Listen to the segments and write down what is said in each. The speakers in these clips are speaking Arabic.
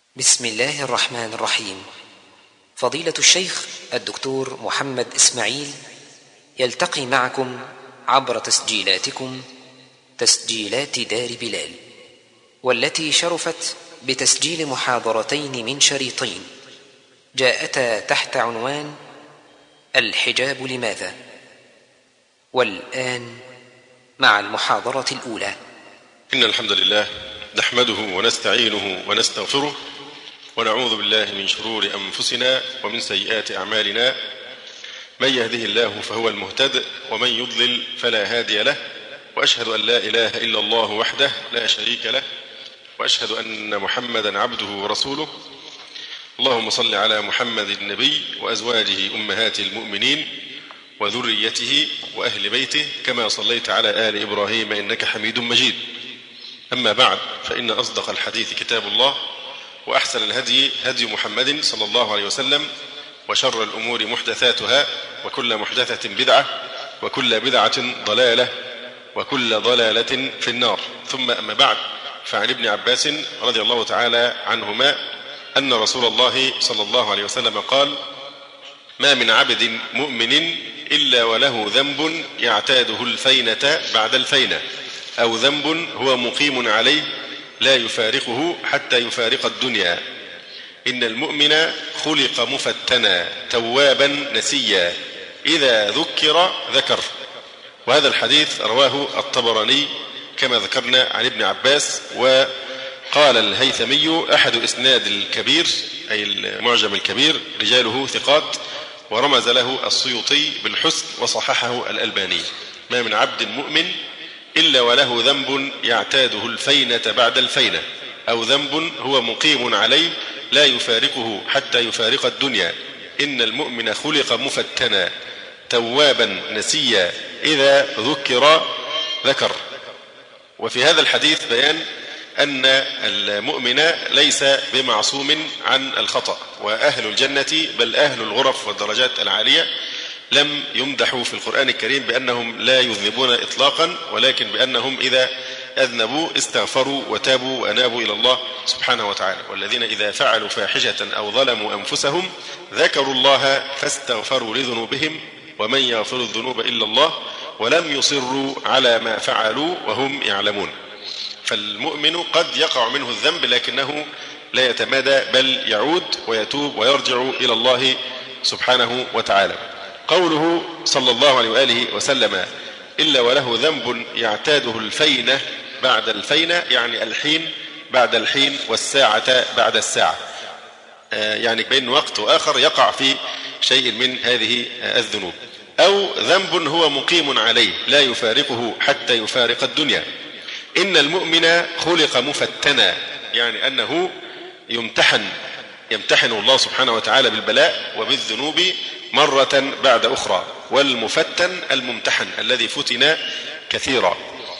بسم الله الرحمن الرحيم. فضيلة الشيخ الدكتور محمد إسماعيل يلتقي معكم عبر تسجيلاتكم تسجيلات دار بلال، والتي شرفت بتسجيل محاضرتين من شريطين جاءتا تحت عنوان الحجاب لماذا؟ والآن مع المحاضرة الأولى. إن الحمد لله نحمده ونستعينه ونستغفره ونعوذ بالله من شرور أنفسنا ومن سيئات أعمالنا، من يهده الله فهو المهتد ومن يضلل فلا هادي له، وأشهد أن لا إله إلا الله وحده لا شريك له، وأشهد أن محمدا عبده ورسوله. اللهم صل على محمد النبي وأزواجه أمهات المؤمنين وذريته وأهل بيته كما صليت على آل إبراهيم إنك حميد مجيد. أما بعد، فإن أصدق الحديث كتاب الله، وأحسن الهدي هدي محمد صلى الله عليه وسلم، وشر الأمور محدثاتها، وكل محدثة بدعة، وكل بدعة ضلالة، وكل ضلالة في النار. ثم أما بعد، فعن ابن عباس رضي الله تعالى عنهما أن رسول الله صلى الله عليه وسلم قال: ما من عبد مؤمن إلا وله ذنب يعتاده الفينة بعد الفينة، أو ذنب هو مقيم عليه لا يفارقه حتى يفارق الدنيا. إن المؤمن خلق مفتنا توابا نسيا، إذا ذكر ذكر. وهذا الحديث رواه الطبراني كما ذكرنا عن ابن عباس. وقال الهيثمي: أحد إسناد الكبير أي المعجم الكبير رجاله ثقات، ورمز له السيوطي بالحسن وصححه الألباني. ما من عبد مؤمن إلا وله ذنب يعتاده الفينة بعد الفينة، أو ذنب هو مقيم عليه لا يفارقه حتى يفارق الدنيا. إن المؤمن خلق مفتنا توابا نسيا، إذا ذكر ذكر. وفي هذا الحديث بيان أن المؤمن ليس بمعصوم عن الخطأ، وأهل الجنة بل أهل الغرف والدرجات العالية لم يمدحوا في القرآن الكريم بأنهم لا يذنبون إطلاقا، ولكن بأنهم إذا أذنبوا استغفروا وتابوا وأنابوا إلى الله سبحانه وتعالى. والذين إذا فعلوا فاحشة أو ظلموا أنفسهم ذكروا الله فاستغفروا لذنوبهم ومن يغفر الذنوب إلا الله ولم يصروا على ما فعلوا وهم يعلمون. فالمؤمن قد يقع منه الذنب لكنه لا يتمادى، بل يعود ويتوب ويرجع إلى الله سبحانه وتعالى. قوله صلى الله عليه وآله وسلم: إلا وله ذنب يعتاده الفينة بعد الفينة، يعني الحين بعد الحين والساعة بعد الساعة، يعني بين وقت وآخر يقع في شيء من هذه الذنوب. أو ذنب هو مقيم عليه لا يفارقه حتى يفارق الدنيا. إن المؤمن خلق مفتنا، يعني أنه يمتحن الله سبحانه وتعالى بالبلاء وبالذنوب مرة بعد أخرى. والمفتن الممتحن الذي فتن كثيرا.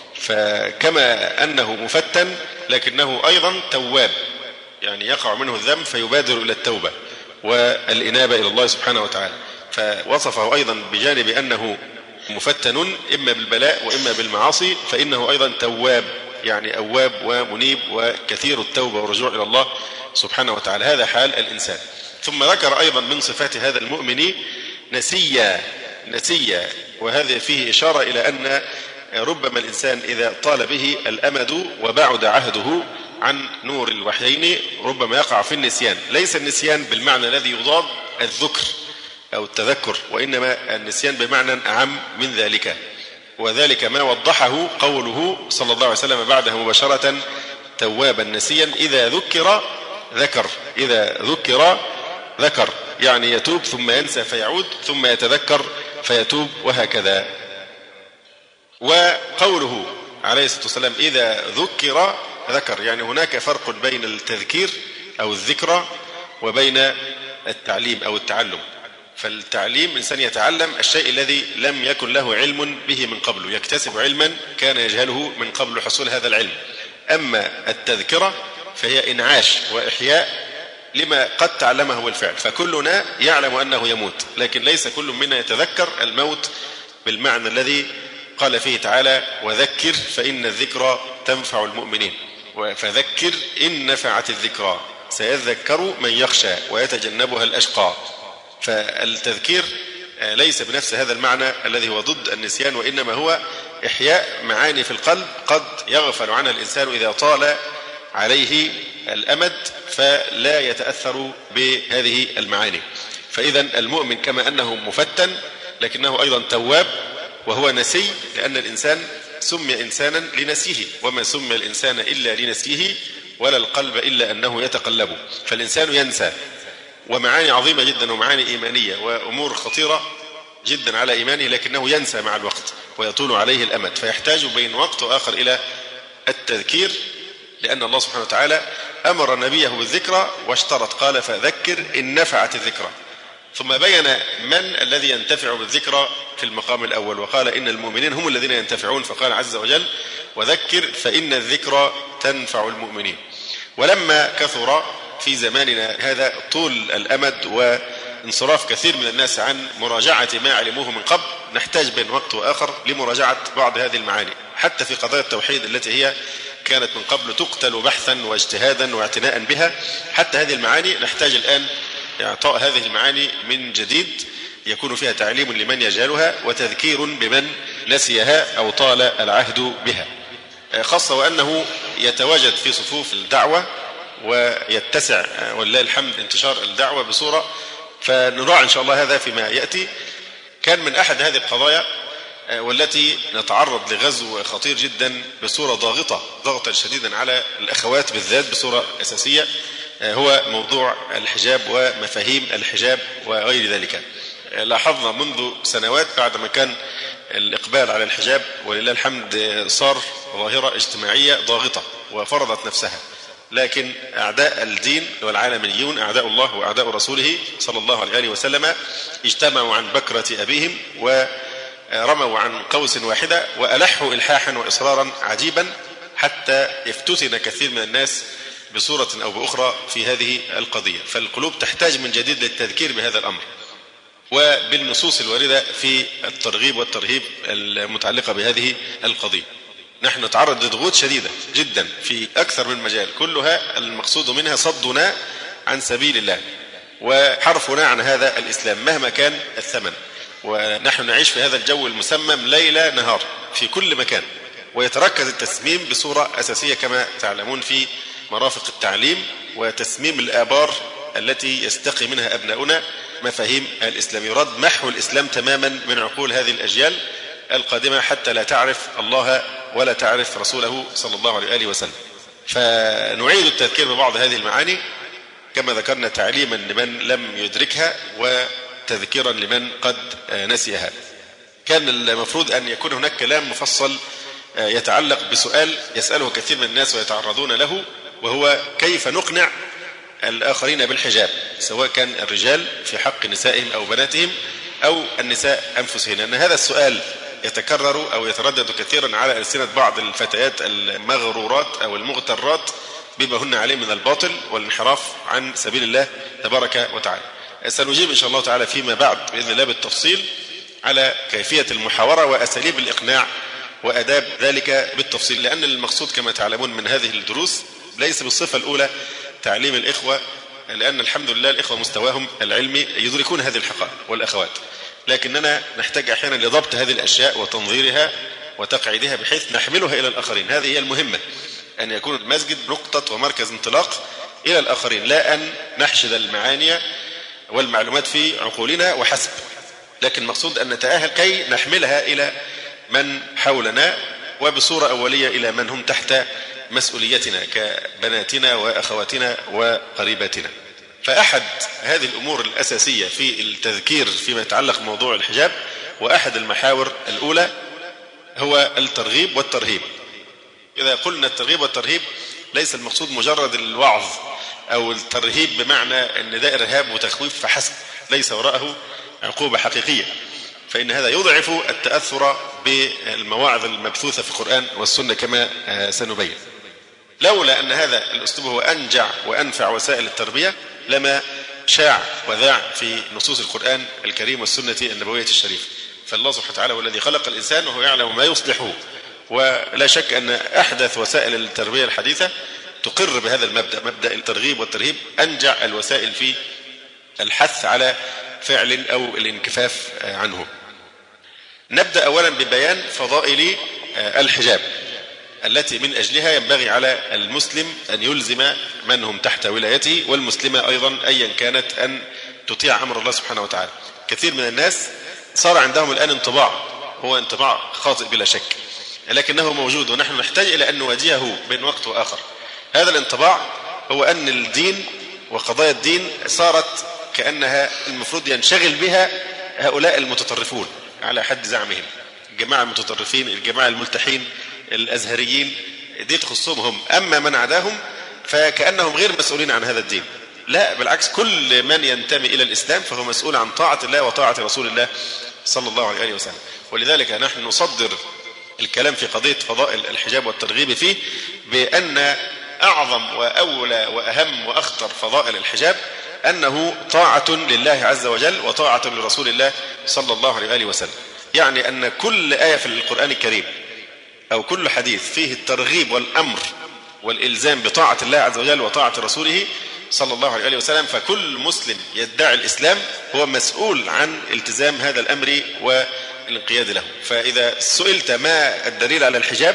فكما أنه مفتن لكنه أيضا تواب، يعني يقع منه الذنب فيبادر إلى التوبة والإنابة إلى الله سبحانه وتعالى. فوصفه أيضا بجانب أنه مفتن إما بالبلاء وإما بالمعاصي، فإنه أيضا تواب، يعني أواب ومنيب وكثير التوبة والرجوع إلى الله سبحانه وتعالى. هذا حال الإنسان. ثم ذكر أيضا من صفات هذا المؤمن نسيا، وهذا فيه إشارة إلى أن ربما الإنسان إذا طال به الأمد وبعد عهده عن نور الوحيين ربما يقع في النسيان. ليس النسيان بالمعنى الذي يضاد الذكر أو التذكر، وإنما النسيان بمعنى أعم من ذلك. وذلك ما وضحه قوله صلى الله عليه وسلم بعدها مباشرة: توابا نسيا، إذا ذكر ذكر. إذا ذكر ذكر، يعني يتوب ثم ينسى فيعود، ثم يتذكر فيتوب، وهكذا. وقوله عليه الصلاة والسلام: إذا ذكر ذكر، يعني هناك فرق بين التذكير أو الذكرى وبين التعليم أو التعلم. فالتعليم إنسان يتعلم الشيء الذي لم يكن له علم به من قبل، يكتسب علما كان يجهله من قبل حصول هذا العلم. أما التذكرة فهي إنعاش وإحياء لما قد تعلمه بالفعل. فكلنا يعلم أنه يموت، لكن ليس كل منا يتذكر الموت بالمعنى الذي قال فيه تعالى: وذكر فإن الذكرى تنفع المؤمنين. فذكر إن نفعت الذكرى. سيذكر من يخشى ويتجنبها الأشقى. فالتذكير ليس بنفس هذا المعنى الذي هو ضد النسيان، وإنما هو إحياء معاني في القلب قد يغفل عنها الإنسان إذا طال عليه الأمد فلا يتأثر بهذه المعاني. فإذا المؤمن كما أنه مفتن لكنه أيضا تواب وهو نسي، لأن الإنسان سمي إنسانا لنسيه، وما سمي الإنسان إلا لنسيه ولا القلب إلا أنه يتقلب. فالإنسان ينسى، ومعاني عظيمة جدا ومعاني إيمانية وأمور خطيرة جدا على إيمانه، لكنه ينسى مع الوقت ويطول عليه الأمد، فيحتاج بين وقت وآخر إلى التذكير، لأن الله سبحانه وتعالى أمر نبيه بالذكرى واشترط قال فذكر إن نفعت الذكرى، ثم بين من الذي ينتفع بالذكرى في المقام الأول، وقال إن المؤمنين هم الذين ينتفعون، فقال عز وجل وذكر فإن الذكرى تنفع المؤمنين. ولما كثر في زماننا هذا طول الأمد وانصراف كثير من الناس عن مراجعة ما علموه من قبل، نحتاج بين وقت وآخر لمراجعة بعض هذه المعاني، حتى في قضايا التوحيد التي هي كانت من قبل تقتل بحثا واجتهادا واعتناء بها. حتى هذه المعاني نحتاج الآن إعطاء هذه المعاني من جديد، يكون فيها تعليم لمن يجهلها وتذكير بمن نسيها أو طال العهد بها، خاصة وأنه يتواجد في صفوف الدعوة ويتسع ولله الحمد انتشار الدعوة بصورة، فنراعي إن شاء الله هذا فيما يأتي. كان من أحد هذه القضايا والتي نتعرض لغزو خطير جدا بصورة ضغطا شديدا على الأخوات بالذات بصورة أساسية، هو موضوع الحجاب ومفاهيم الحجاب وغير ذلك. لاحظنا منذ سنوات بعدما كان الإقبال على الحجاب ولله الحمد صار ظاهرة اجتماعية ضاغطة وفرضت نفسها، لكن أعداء الدين والعالميون أعداء الله وأعداء رسوله صلى الله عليه وسلم اجتمعوا عن بكرة أبيهم ورموا عن قوس واحدة وألحوا إلحاحا وإصرارا عجيبا حتى يفتتن كثير من الناس بصورة أو بأخرى في هذه القضية. فالقلوب تحتاج من جديد للتذكير بهذا الأمر وبالنصوص الواردة في الترغيب والترهيب المتعلقة بهذه القضية. نحن نتعرض لضغوط شديدة جدا في أكثر من مجال، كلها المقصود منها صدنا عن سبيل الله وحرفنا عن هذا الإسلام مهما كان الثمن، ونحن نعيش في هذا الجو المسمم ليل نهار في كل مكان، ويتركز التسميم بصورة أساسية كما تعلمون في مرافق التعليم وتسميم الآبار التي يستقي منها أبناؤنا مفاهيم الإسلام. يراد محو الإسلام تماما من عقول هذه الأجيال القادمة حتى لا تعرف الله ولا تعرف رسوله صلى الله عليه وسلم. فنعيد التذكير ببعض هذه المعاني كما ذكرنا تعليما لمن لم يدركها وتذكيرا لمن قد نسيها. كان المفروض أن يكون هناك كلام مفصل يتعلق بسؤال يسأله كثير من الناس ويتعرضون له، وهو كيف نقنع الآخرين بالحجاب، سواء كان الرجال في حق نسائهم أو بناتهم أو النساء أنفسهن. أن هذا السؤال يتكرر أو يتردد كثيرا على ألسنة بعض الفتيات المغرورات أو المغترات بما هن عليه من الباطل والانحراف عن سبيل الله تبارك وتعالى. سنجيب إن شاء الله تعالى فيما بعد بإذن الله بالتفصيل على كيفية المحاورة وأساليب الإقناع وأداب ذلك بالتفصيل، لأن المقصود كما تعلمون من هذه الدروس ليس بالصفة الأولى تعليم الإخوة، لأن الحمد لله الإخوة مستواهم العلمي يدركون هذه الحقائق والأخوات، لكننا نحتاج أحيانا لضبط هذه الأشياء وتنظيرها وتقعيدها بحيث نحملها إلى الآخرين. هذه هي المهمة، أن يكون المسجد نقطة ومركز انطلاق إلى الآخرين، لا أن نحشد المعاني والمعلومات في عقولنا وحسب، لكن مقصود أن نتأهل كي نحملها إلى من حولنا وبصورة أولية إلى من هم تحت مسؤوليتنا كبناتنا وأخواتنا وقريباتنا. فأحد هذه الأمور الأساسية في التذكير فيما يتعلق بموضوع الحجاب وأحد المحاور الأولى هو الترغيب والترهيب. إذا قلنا الترغيب والترهيب ليس المقصود مجرد الوعظ أو الترهيب بمعنى أن ده إرهاب وتخويف فحسب، ليس وراءه عقوبة حقيقية، فإن هذا يضعف التأثر بالمواعظ المبثوثة في القرآن والسنة كما سنبين. لولا أن هذا الأسلوب هو أنجع وأنفع وسائل التربية لما شاع وذاع في نصوص القرآن الكريم والسنة النبوية الشريفة. فالله سبحانه وتعالى هو الذي خلق الإنسان وهو يعلم ما يصلحه، ولا شك أن أحدث وسائل التربية الحديثة تقر بهذا المبدأ، مبدأ الترغيب والترهيب، أنجع الوسائل في الحث على فعل أو الانكفاف عنه. نبدأ أولا ببيان فضائل الحجاب التي من أجلها ينبغي على المسلم أن يلزم من هم تحت ولايته، والمسلمة أيضا أيا كانت، أن تطيع أمر الله سبحانه وتعالى. كثير من الناس صار عندهم الآن انطباع، هو انطباع خاطئ بلا شك، لكنه موجود ونحن نحتاج إلى أن نواجهه بين وقت وآخر. هذا الانطباع هو أن الدين وقضايا الدين صارت كأنها المفروض ينشغل بها هؤلاء المتطرفون على حد زعمهم، الجماعة المتطرفين، الجماعة الملتحين، الأزهريين، دي تخصهم هم، أما من عداهم فكأنهم غير مسؤولين عن هذا الدين. لا، بالعكس، كل من ينتمي إلى الإسلام فهو مسؤول عن طاعة الله وطاعة رسول الله صلى الله عليه وسلم. ولذلك نحن نصدر الكلام في قضية فضائل الحجاب والترغيب فيه بأن أعظم وأولى وأهم وأخطر فضائل الحجاب أنه طاعة لله عز وجل وطاعة لرسول الله صلى الله عليه وسلم. يعني أن كل آية في القرآن الكريم أو كل حديث فيه الترغيب والأمر والإلزام بطاعة الله عز وجل وطاعة رسوله صلى الله عليه وسلم، فكل مسلم يدعي الإسلام هو مسؤول عن التزام هذا الأمر والانقياد له. فإذا سئلت ما الدليل على الحجاب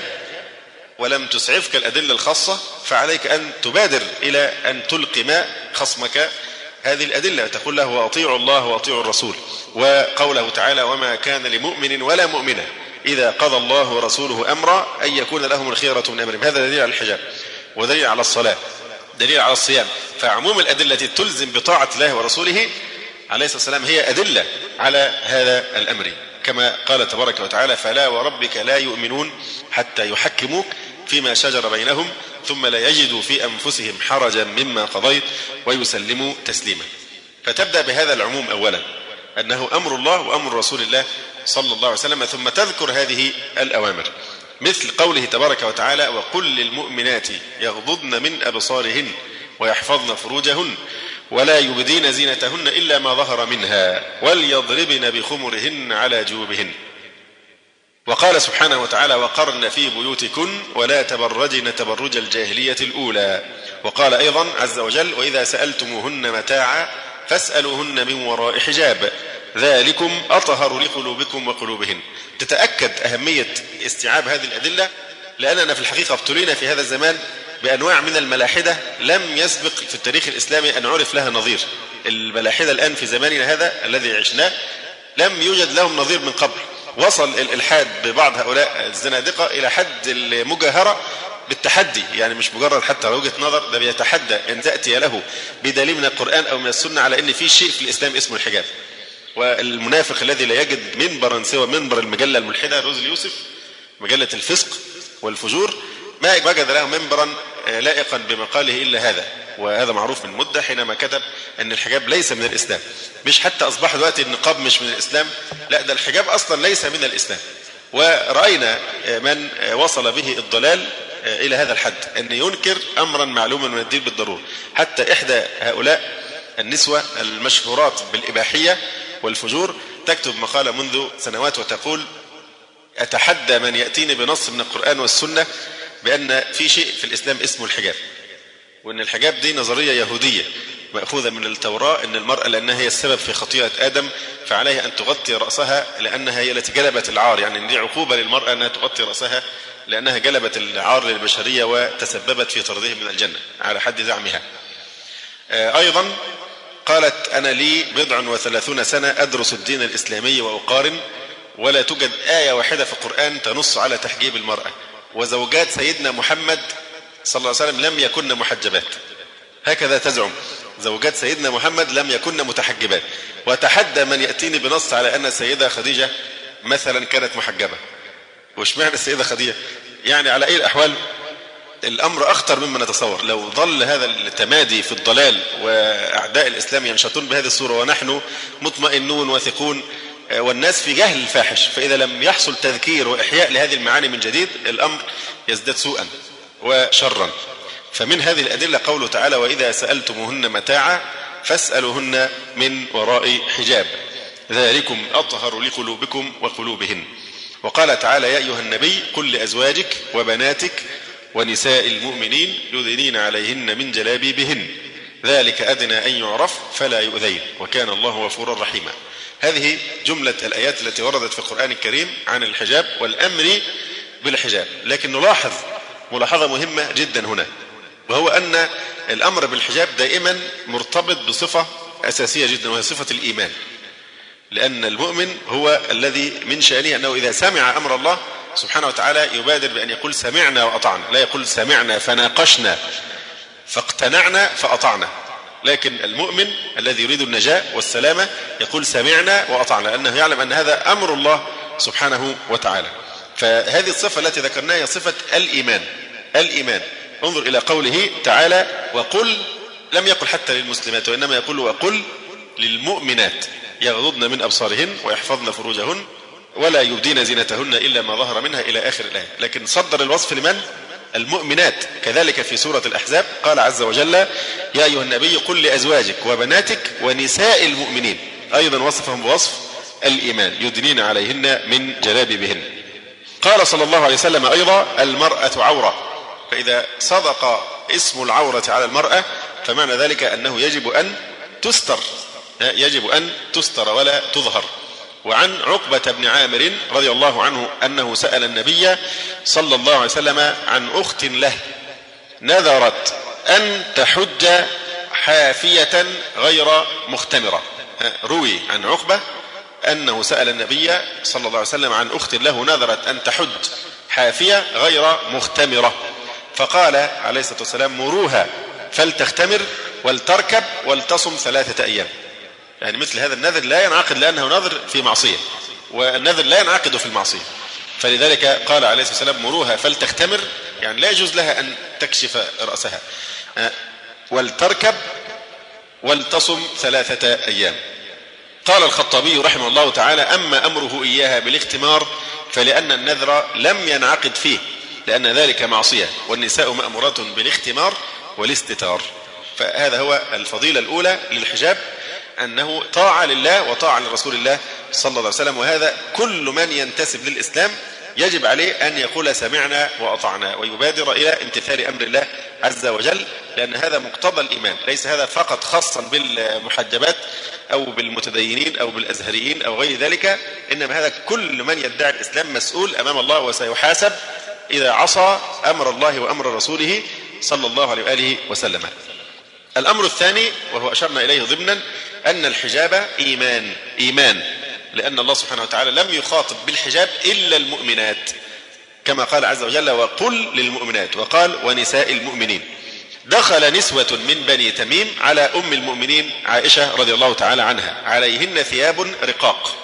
ولم تسعفك الأدلة الخاصة فعليك أن تبادر إلى أن تلقم خصمك هذه الأدلة، تقول له وأطيعوا الله وأطيعوا الرسول، وقوله تعالى وما كان لمؤمن ولا مؤمنة إذا قضى الله ورسوله أمرا أن يكون لهم الخيرة من أمرهم. هذا دليل على الحجاب، ودليل على الصلاة، دليل على الصيام. فعموم الأدلة التي تلزم بطاعة الله ورسوله عليه الصلاة والسلام هي أدلة على هذا الأمر، كما قال تبارك وتعالى فلا وربك لا يؤمنون حتى يحكموك فيما شجر بينهم ثم لا يجدوا في أنفسهم حرجا مما قضيت ويسلموا تسليما. فتبدأ بهذا العموم أولا أنه أمر الله وأمر رسول الله صلى الله عليه وسلم، ثم تذكر هذه الأوامر، مثل قوله تبارك وتعالى وقل للمؤمنات يغضضن من أبصارهن ويحفظن فروجهن ولا يبدين زينتهن إلا ما ظهر منها وليضربن بخمرهن على جيوبهن. وقال سبحانه وتعالى وقرن في بيوتكن ولا تبرجن تبرج الجاهلية الأولى. وقال أيضا عز وجل وإذا سألتموهن متاعا فاسألوهن من وراء حجاب ذلكم أطهر لقلوبكم وقلوبهن. تتأكد أهمية استيعاب هذه الأدلة، لأننا في الحقيقة ابتلينا في هذا الزمان بأنواع من الملاحدة لم يسبق في التاريخ الإسلامي أن عرف لها نظير. الملاحدة الآن في زماننا هذا الذي عشناه لم يوجد لهم نظير من قبل. وصل الإلحاد ببعض هؤلاء الزنادقة إلى حد المجاهرة بالتحدي، يعني مش مجرد حتى وجهة نظر، ده بيتحدى أن تأتي له بدليل من القرآن أو من السنة على أن في شيء في الإسلام اسمه الحجاب. والمنافق الذي لا يجد منبرا سوى منبر المجلة الملحدة روز يوسف، مجلة الفسق والفجور، ما وجد له منبرا لائقا بمقاله إلا هذا. وهذا معروف من مدة حينما كتب أن الحجاب ليس من الإسلام. مش حتى أصبح دلوقتي النقاب مش من الإسلام، لا، ده الحجاب أصلا ليس من الإسلام. ورأينا من وصل به الضلال إلى هذا الحد أن ينكر أمرا معلوما من الدين بالضرورة. حتى إحدى هؤلاء النسوة المشهورات بالإباحية والفجور تكتب مقالة منذ سنوات وتقول أتحدى من يأتيني بنص من القرآن والسنة بأن في شيء في الإسلام اسمه الحجاب، وأن الحجاب دي نظرية يهودية مأخوذة من التوراة، أن المرأة لأنها هي السبب في خطيئة آدم فعليها أن تغطي رأسها لأنها هي التي جلبت العار، يعني دي عقوبة للمرأة أنها تغطي رأسها لأنها جلبت العار للبشرية وتسببت في طردهم من الجنة على حد زعمها. أيضا قالت أنا لي 37 سنة أدرس الدين الإسلامي وأقارن ولا توجد آية واحدة في القرآن تنص على تحجيب المرأة، وزوجات سيدنا محمد صلى الله عليه وسلم لم يكن محجبات، هكذا تزعم، زوجات سيدنا محمد لم يكن متحجبات. وتحدى من يأتيني بنص على أن السيدة خديجة مثلا كانت محجبة. وش معنى السيدة خديجة؟ يعني على أي الأحوال الأمر أخطر مما نتصور. لو ظل هذا التمادي في الضلال وأعداء الإسلام ينشطون بهذه الصورة ونحن مطمئنون وثقون والناس في جهل الفاحش، فإذا لم يحصل تذكير وإحياء لهذه المعاني من جديد الأمر يزداد سوءا وشرا. فمن هذه الأدلة قوله تعالى وإذا سألتموهن متاعا فاسألوهن من وراء حجاب ذلكم أطهر لقلوبكم وقلوبهن. وقال تعالى يا أيها النبي قل لأزواجك وبناتك ونساء المؤمنين يدنين عليهن من جلابيبهن ذلك أدنى أن يعرف فلا يؤذين وكان الله غفورا رحيما. هذه جملة الآيات التي وردت في القرآن الكريم عن الحجاب والأمر بالحجاب. لكن نلاحظ ملاحظة مهمة جدا هنا، وهو أن الأمر بالحجاب دائما مرتبط بصفة أساسية جدا، وهي صفة الإيمان. لأن المؤمن هو الذي من شأنه أنه إذا سمع أمر الله سبحانه وتعالى يبادر بأن يقول سمعنا وأطعنا، لا يقول سمعنا فناقشنا فاقتنعنا فأطعنا. لكن المؤمن الذي يريد النجاة والسلامة يقول سمعنا وأطعنا، لأنه يعلم أن هذا أمر الله سبحانه وتعالى. فهذه الصفة التي ذكرناها هي صفة الإيمان. الإيمان، انظر إلى قوله تعالى وقل، لم يقل حتى للمسلمات وإنما يقول وقل للمؤمنات يغضضن من أبصارهن ويحفظن فروجهن ولا يبدين زينتهن إلا ما ظهر منها إلى آخر الآية. لكن صدر الوصف لمن؟ المؤمنات. كذلك في سورة الأحزاب قال عز وجل يا أيها النبي قل لأزواجك وبناتك ونساء المؤمنين، أيضا وصفهم بوصف الإيمان يدنين عليهن من جلابيبهن. قال صلى الله عليه وسلم أيضا المرأة عورة، فإذا صدق اسم العورة على المرأة فمعنى ذلك أنه يجب أن تستر، يجب أن تستر ولا تظهر. وعن عقبة بن عامر رضي الله عنه أنه سأل النبي صلى الله عليه وسلم عن أخت له نذرت أن تحج حافية غير مختمرة. روي عن عقبة أنه سأل النبي صلى الله عليه وسلم عن أخت له نذرت أن تحج حافية غير مختمرة، فقال عليه الصلاة والسلام مروها فلتختمر ولتركب ولتصم 3 أيام. يعني مثل هذا النذر لا ينعقد لأنه نذر في معصية، والنذر لا ينعقد في المعصية، فلذلك قال عليه الصلاة والسلام مروها فلتختمر، يعني لا يجوز لها أن تكشف رأسها، ولتركب ولتصم 3 أيام. قال الخطابي رحمه الله تعالى أما أمره إياها بالاختمار فلأن النذر لم ينعقد فيه، لأن ذلك معصية، والنساء مأمورات بالاختمار والاستتار. فهذا هو الفضيلة الأولى للحجاب، أنه طاعة لله وطاعة لرسول الله صلى الله عليه وسلم. وهذا كل من ينتسب للإسلام يجب عليه أن يقول سمعنا وأطعنا ويبادر إلى امتثال أمر الله عز وجل، لأن هذا مقتضى الإيمان. ليس هذا فقط خاصا بالمحجبات أو بالمتدينين أو بالأزهريين أو غير ذلك، إنما هذا كل من يدعي الإسلام مسؤول أمام الله وسيحاسب إذا عصى أمر الله وأمر رسوله صلى الله عليه وآله وسلم. الأمر الثاني وهو أشرنا إليه ضمنا أن الحجاب إيمان، لأن الله سبحانه وتعالى لم يخاطب بالحجاب إلا المؤمنات كما قال عز وجل وقل للمؤمنات، وقال ونساء المؤمنين. دخل نسوة من بني تميم على أم المؤمنين عائشة رضي الله تعالى عنها عليهن ثياب رقاق،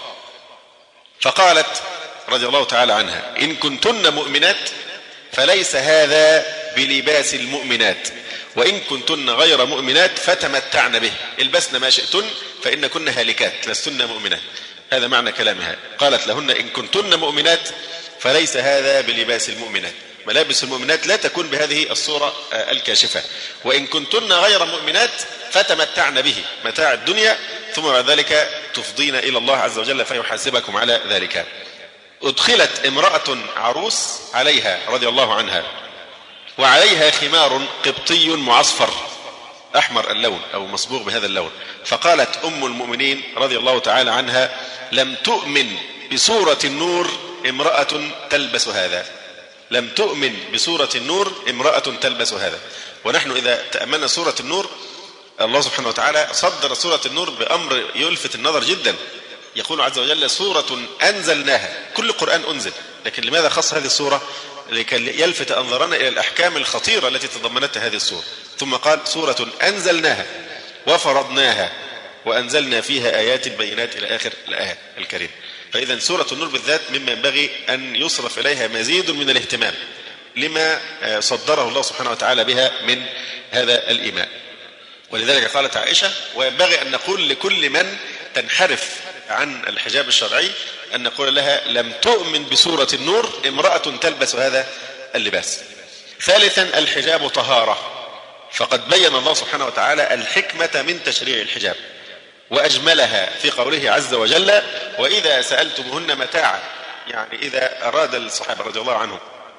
فقالت رضي الله تعالى عنها إن كنتن مؤمنات فليس هذا بلباس المؤمنات، وإن كنتن غير مؤمنات فتمتعن به، البسن ما شئتن فإن كن هالكات لستن مؤمنات. هذا معنى كلامها. قالت لهن إن كنتن مؤمنات فليس هذا بلباس المؤمنات، ملابس المؤمنات لا تكون بهذه الصورة الكاشفة، وإن كنتن غير مؤمنات فتمتعن به متاع الدنيا ثم بعد ذلك تفضين إلى الله عز وجل فيحاسبكم على ذلك. أدخلت امرأة عروس عليها رضي الله عنها وعليها خمار قبطي معصفر أحمر اللون أو مصبوغ بهذا اللون، فقالت أم المؤمنين رضي الله تعالى عنها لم تؤمن بسورة النور امرأة تلبس هذا، لم تؤمن بسورة النور امرأة تلبس هذا. ونحن إذا تأملنا سورة النور الله سبحانه وتعالى صدر سورة النور بأمر يلفت النظر جدا، يقول عز وجل سورة أنزلناها. كل قرآن أنزل، لكن لماذا خص هذه السورة؟ لكي يلفت أنظرنا إلى الأحكام الخطيرة التي تضمنتها هذه السورة. ثم قال سورة أنزلناها وفرضناها وأنزلنا فيها آيات بينات إلى آخر الآية الكريمة. فإذا سورة النور بالذات مما ينبغي أن يصرف إليها مزيد من الاهتمام لما صدره الله سبحانه وتعالى بها من هذا الإيمان. ولذلك قالت عائشة وينبغي أن نقول لكل من تنحرف عن الحجاب الشرعي أن نقول لها لم تؤمن بسورة النور امرأة تلبس هذا اللباس. ثالثا الحجاب طهارة، فقد بين الله سبحانه وتعالى الحكمة من تشريع الحجاب وأجملها في قوله عز وجل وإذا سألتمهن متاعا، يعني إذا أراد الصحابة رضي الله عنهم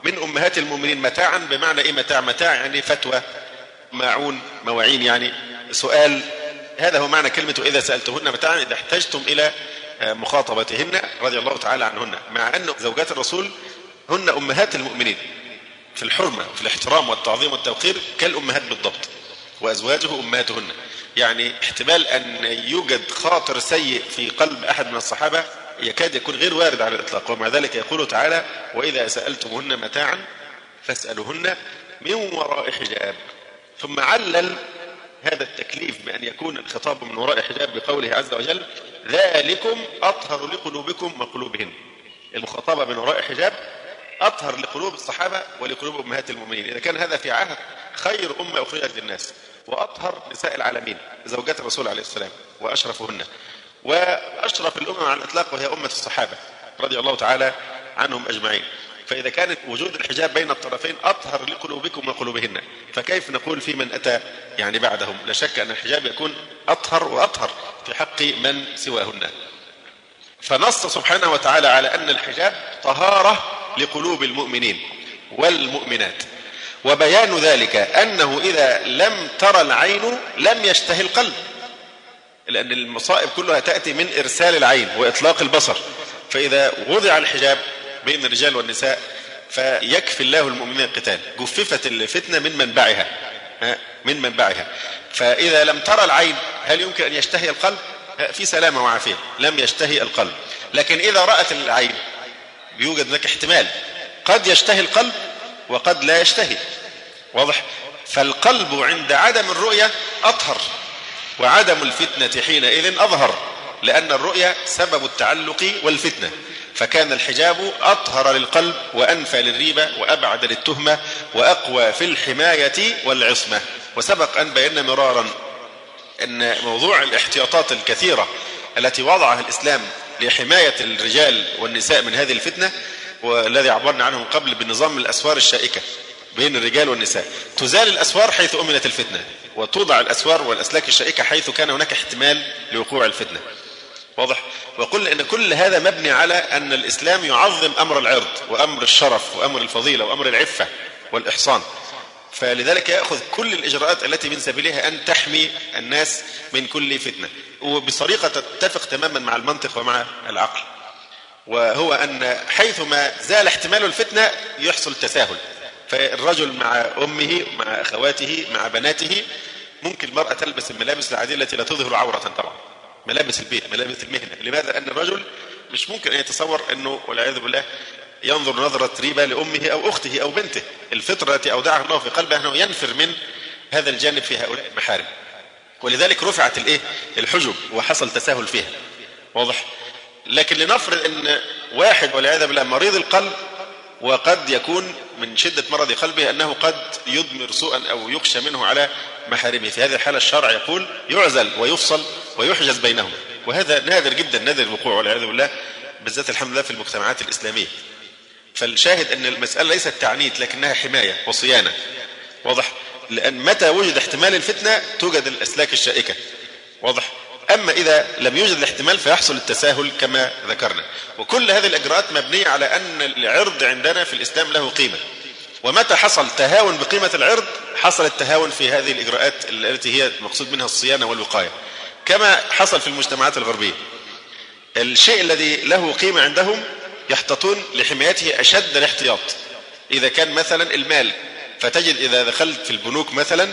من أمهات المؤمنين متاعا. بمعنى إيه متاع؟ متاع يعني فتوى، ماعون، مواعين، يعني سؤال. هذا هو معنى كلمة إذا سألتهن متاعا، إذا احتجتم إلى مخاطبتهن رضي الله تعالى عنهن. مع أن زوجات الرسول هن أمهات المؤمنين في الحرمة وفي الاحترام والتعظيم والتوقير كالأمهات بالضبط، وأزواجه أمهاتهن. يعني احتمال أن يوجد خاطر سيء في قلب أحد من الصحابة يكاد يكون غير وارد على الإطلاق. ومع ذلك يقول تعالى: وإذا سألتمهن متاعا فاسألوهن من وراء حجاب. ثم علل هذا التكليف بأن يكون الخطاب من وراء حجاب بقوله عز وجل: ذلكم أطهر لقلوبكم وقلوبهن. المخاطبة من وراء حجاب أطهر لقلوب الصحابة ولقلوب أمهات المؤمنين. إذا كان هذا في عهد خير أمة أخرجت للناس وأطهر نساء العالمين زوجات الرسول عليه السلام وأشرفهن، وأشرف الأمم على الإطلاق وهي أمة الصحابة رضي الله تعالى عنهم أجمعين. فإذا كانت وجود الحجاب بين الطرفين أطهر لقلوبكم وقلوبهن، فكيف نقول في من أتى يعني بعدهم؟ لا شك أن الحجاب يكون أطهر وأطهر في حق من سواهن. فنص سبحانه وتعالى على أن الحجاب طهارة لقلوب المؤمنين والمؤمنات، وبيان ذلك أنه إذا لم ترى العين لم يشتهي القلب، لأن المصائب كلها تأتي من إرسال العين وإطلاق البصر. فإذا وضع الحجاب بين الرجال والنساء فيكفي الله المؤمنين القتال. جففت الفتنة من منبعها. فإذا لم ترى العين هل يمكن أن يشتهي القلب؟ في سلامة وعافية، لم يشتهي القلب. لكن إذا رأت العين بيوجد هناك احتمال، قد يشتهي القلب وقد لا يشتهي. واضح؟ فالقلب عند عدم الرؤية أطهر، وعدم الفتنة حينئذ أظهر، لأن الرؤية سبب التعلق والفتنة. فكان الحجاب أطهر للقلب وأنفى للريبة وأبعد للتهمة وأقوى في الحماية والعصمة. وسبق أن بينا مرارا أن موضوع الاحتياطات الكثيرة التي وضعها الإسلام لحماية الرجال والنساء من هذه الفتنة، والذي عبرنا عنه قبل بنظام الأسوار الشائكة بين الرجال والنساء، تزال الأسوار حيث أمنت الفتنة، وتوضع الأسوار والأسلاك الشائكة حيث كان هناك احتمال لوقوع الفتنة. واضح؟ وقل إن كل هذا مبني على أن الإسلام يعظم أمر العرض وأمر الشرف وأمر الفضيلة وأمر العفة والإحصان. فلذلك يأخذ كل الإجراءات التي من سبيلها أن تحمي الناس من كل فتنة، وبطريقة تتفق تماما مع المنطق ومع العقل. وهو أن حيثما زال احتمال الفتنة يحصل تساهل. فالرجل مع أمه، مع أخواته، مع بناته، ممكن المرأة تلبس الملابس العادية التي لا تظهر عورة طبعا، ملابس البيت، ملابس المهنة. لماذا؟ أن الرجل مش ممكن أن يتصور أنه والعياذ بالله ينظر نظرة ريبة لأمه أو أخته أو بنته. الفطرة التي أودعها الله في قلبه أنه ينفر من هذا الجانب في هؤلاء المحارم، ولذلك رفعت الحجب وحصل تساهل فيها. واضح؟ لكن لنفرض أن واحد والعياذ بالله مريض القلب، وقد يكون من شدة مرض قلبه أنه قد يضمر سوءا أو يخشى منه على محارمه. في هذه الحالة الشرع يقول يعزل ويفصل ويحجز بينهم، وهذا نادر جدا، نادر الوقوع والعياذ بالله، بالذات الحمد لله في المجتمعات الإسلامية. فالشاهد أن المسألة ليست تعنيت لكنها حماية وصيانة. واضح؟ لأن متى وجد احتمال الفتنة توجد الأسلاك الشائكة. واضح؟ أما إذا لم يوجد الاحتمال فيحصل التساهل كما ذكرنا. وكل هذه الإجراءات مبنية على أن العرض عندنا في الإسلام له قيمة، ومتى حصل تهاون بقيمة العرض حصل التهاون في هذه الإجراءات التي هي مقصود منها الصيانة والوقاية، كما حصل في المجتمعات الغربية. الشيء الذي له قيمة عندهم يحتاطون لحمايته أشد الاحتياط. إذا كان مثلا المال، فتجد إذا دخلت في البنوك مثلا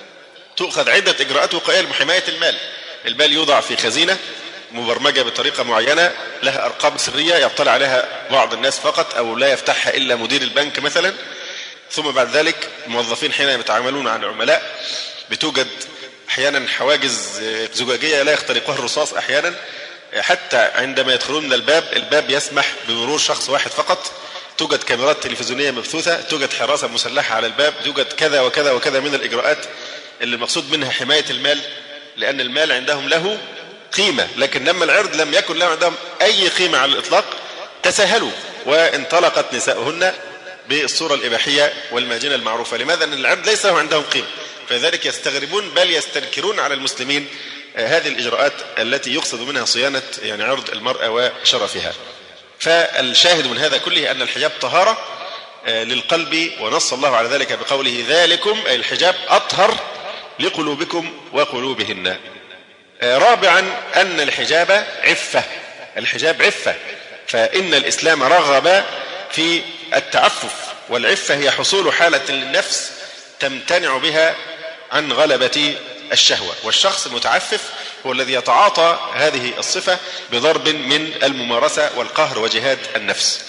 تؤخذ عدة إجراءات وقائية لحماية المال. المال يوضع في خزينة مبرمجة بطريقة معينة، لها أرقام سرية يطلع عليها بعض الناس فقط، أو لا يفتحها إلا مدير البنك مثلا. ثم بعد ذلك الموظفين حين يتعاملون مع العملاء بتوجد أحيانا حواجز زجاجية لا يخترقها الرصاص أحيانا، حتى عندما يدخلون من الباب يسمح بمرور شخص واحد فقط. توجد كاميرات تلفزيونية مبثوثة، توجد حراسة مسلحة على الباب، توجد كذا وكذا وكذا من الإجراءات اللي المقصود منها حماية المال، لأن المال عندهم له قيمة. لكن لما العرض لم يكن له عندهم أي قيمة على الإطلاق تساهلوا وانطلقت نساؤهن بالصورة الإباحية والماجنة المعروفة. لماذا؟ أن العرض ليس له عندهم قيمة، فذلك يستغربون بل يستنكرون على المسلمين هذه الإجراءات التي يقصد منها صيانة يعني عرض المرأة وشرفها. فالشاهد من هذا كله أن الحجاب طهارة، للقلب، ونص الله على ذلك بقوله ذلكم أي الحجاب أطهر لقلوبكم وقلوبهن. رابعا أن الحجاب عفة، الحجاب عفة، فإن الإسلام رغب في التعفف، والعفة هي حصول حالة للنفس تمتنع بها عن غلبة الشهوة، والشخص المتعفف هو الذي يتعاطى هذه الصفة بضرب من الممارسة والقهر وجهاد النفس.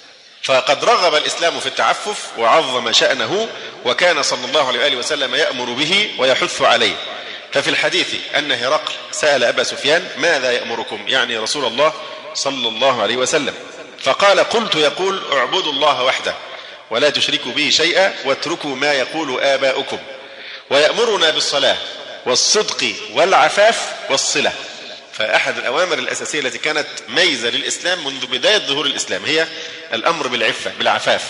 فقد رغب الإسلام في التعفف وعظم شأنه، وكان صلى الله عليه وآله وسلم يأمر به ويحث عليه. ففي الحديث أن هرقل سأل أبا سفيان ماذا يأمركم، يعني رسول الله صلى الله عليه وسلم، فقال قلت يقول اعبدوا الله وحده ولا تشركوا به شيئا واتركوا ما يقول آباؤكم، ويأمرنا بالصلاة والصدق والعفاف والصلة. فأحد الأوامر الأساسية التي كانت ميزة للإسلام منذ بداية ظهور الإسلام هي الأمر بالعفة بالعفاف.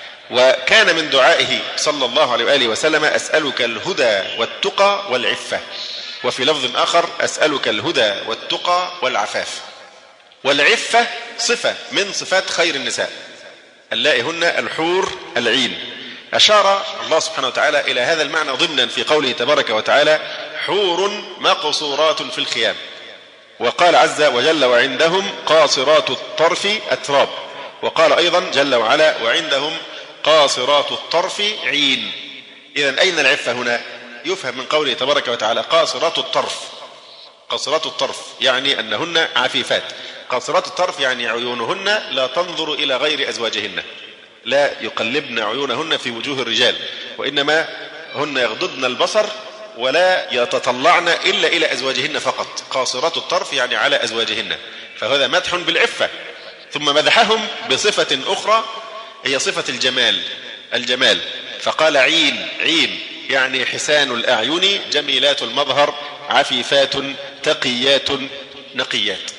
وكان من دعائه صلى الله عليه وآله وسلم أسألك الهدى والتقى والعفة، وفي لفظ آخر أسألك الهدى والتقى والعفاف. والعفة صفة من صفات خير النساء اللائي هن الحور العين. أشار الله سبحانه وتعالى إلى هذا المعنى ضمنا في قوله تبارك وتعالى حور مقصورات في الخيام، وقال عز وجل وعندهم قاصرات الطرف أتراب، وقال أيضا جل وعلا وعندهم قاصرات الطرف عين. إذن أين العفة هنا؟ يفهم من قوله تبارك وتعالى قاصرات الطرف، قاصرات الطرف يعني أنهن عفيفات، قاصرات الطرف يعني عيونهن لا تنظر إلى غير أزواجهن، لا يقلبن عيونهن في وجوه الرجال، وإنما هن يغضضن البصر ولا يتطلعن إلا إلى أزواجهن فقط. قاصرات الطرف يعني على أزواجهن، فهذا مدح بالعفة. ثم مدحهم بصفة أخرى هي صفة الجمال، فقال عين، عين يعني حسان الأعين جميلات المظهر عفيفات تقيات نقيات.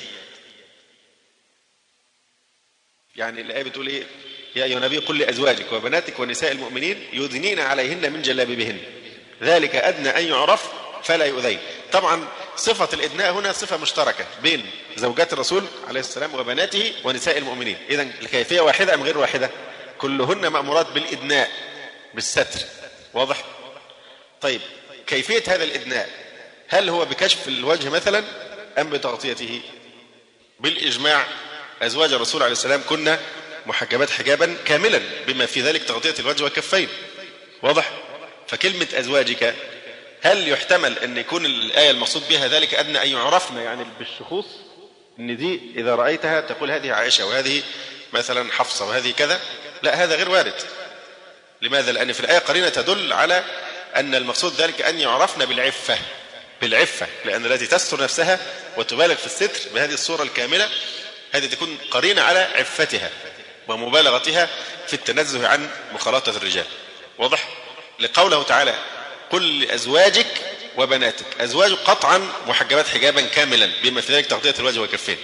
يعني الآية بتقول إيه؟ يا أيها النبي قل لأزواجك وبناتك ونساء المؤمنين يدنين عليهن من جلابيبهن ذلك أدنى أن يعرف فلا يؤذين. طبعا صفة الإدناء هنا صفة مشتركة بين زوجات الرسول عليه السلام وبناته ونساء المؤمنين. إذن الكيفية واحدة أم غير واحدة؟ كلهن مأمورات بالإدناء بالستر، واضح؟ طيب كيفية هذا الإدناء هل هو بكشف الوجه مثلا أم بتغطيته؟ بالإجماع أزواج الرسول عليه السلام كنا محجبات حجابا كاملا بما في ذلك تغطية الوجه والكفين، واضح؟ فكلمة أزواجك هل يحتمل أن يكون الآية المقصود بها ذلك أدنى أن يعرفن يعني بالشخوص، أن دي إذا رأيتها تقول هذه عائشة وهذه مثلا حفصة وهذه كذا؟ لا، هذا غير وارد. لماذا؟ لأن في الآية قرينة تدل على أن المقصود ذلك أن يعرفن بالعفة، لأن التي تستر نفسها وتبالغ في الستر بهذه الصورة الكاملة هذه تكون قرينة على عفتها ومبالغتها في التنزه عن مخالطة الرجال، واضح؟ لقوله تعالى قل لأزواجك وبناتك، أزواجك قطعا محجبات حجابا كاملا بما في ذلك تغطية الوجه والكفين.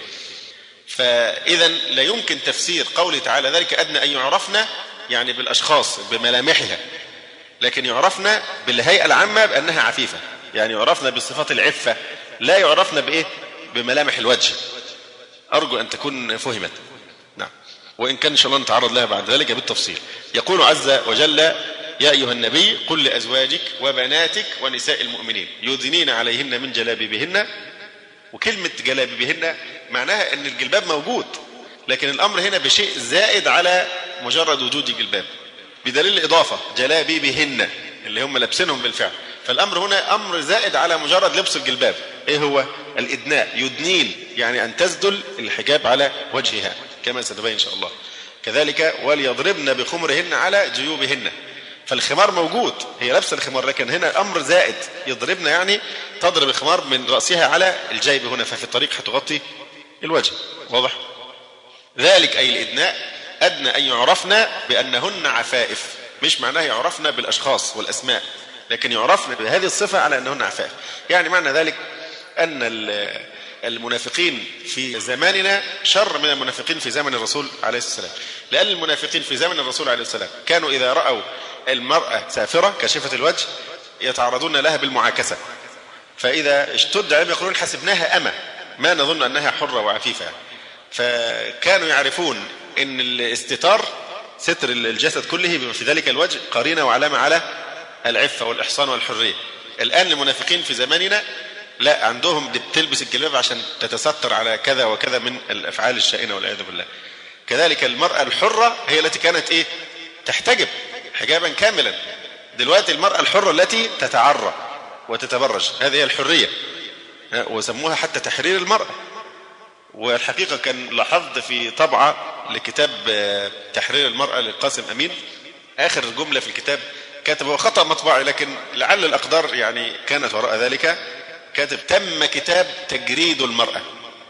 فإذا لا يمكن تفسير قوله تعالى ذلك أدنى أن يعرفن يعني بالأشخاص بملامحها، لكن يعرفن بالهيئة العامة بأنها عفيفة، يعني يعرفن بصفات العفة، لا يعرفن بإيه؟ بملامح الوجه. أرجو أن تكون فهمت. نعم، وإن كان إن شاء الله نتعرض لها بعد ذلك بالتفصيل. يقول عز وجل يا أيها النبي قل لأزواجك وبناتك ونساء المؤمنين يدنين عليهن من جلابيبهن. وكلمة جلابيبهن معناها أن الجلباب موجود، لكن الأمر هنا بشيء زائد على مجرد وجود الجلباب، بدليل الإضافة جلابيبهن اللي هم لابسينهم بالفعل. فالأمر هنا أمر زائد على مجرد لبس الجلباب. إيه هو؟ الإدناء، يدنين يعني أن تسدل الحجاب على وجهها كما ستبين إن شاء الله. كذلك وليضربن بخمرهن على جيوبهن، فالخمار موجود، هي لابسه الخمار، لكن هنا أمر زائد، يضربن يعني تضرب الخمار من رأسها على الجيب هنا، ففي الطريق هتغطي الوجه، واضح؟ ذلك أي الإدناء أدنى أن يعرفن بأنهن عفائف، مش معناه يعرفن بالأشخاص والأسماء، لكن يعرفن بهذه الصفة على أنهن عفائف. يعني معنى ذلك أن المنافقين في زماننا شر من المنافقين في زمن الرسول عليه السلام، لأن المنافقين في زمن الرسول عليه السلام كانوا إذا رأوا المرأة سافرة كشفة الوجه يتعرضون لها بالمعاكسة، فإذا اشتد عليهم يقولون حسبناها أمة، ما نظن أنها حرة وعفيفة. فكانوا يعرفون أن الاستتار ستر الجسد كله بما في ذلك الوجه قرينة وعلامة على العفة والإحصان والحرية. الآن المنافقين في زماننا لا، عندهم دي بتلبس الجلباب عشان تتستر على كذا وكذا من الأفعال الشائنة والعياذ بالله. كذلك المرأة الحرة هي التي كانت إيه؟ تحتجب حجابا كاملا. دلوقتي المرأة الحرة التي تتعرى وتتبرج، هذه هي الحرية، وسموها حتى تحرير المرأة. والحقيقة كان لاحظت في طبعة لكتاب تحرير المرأة للقاسم أمين، آخر جملة في الكتاب كاتب، هو خطأ مطبعي لكن لعل الأقدار يعني كانت وراء ذلك، كاتب تم كتاب تجريد المرأة.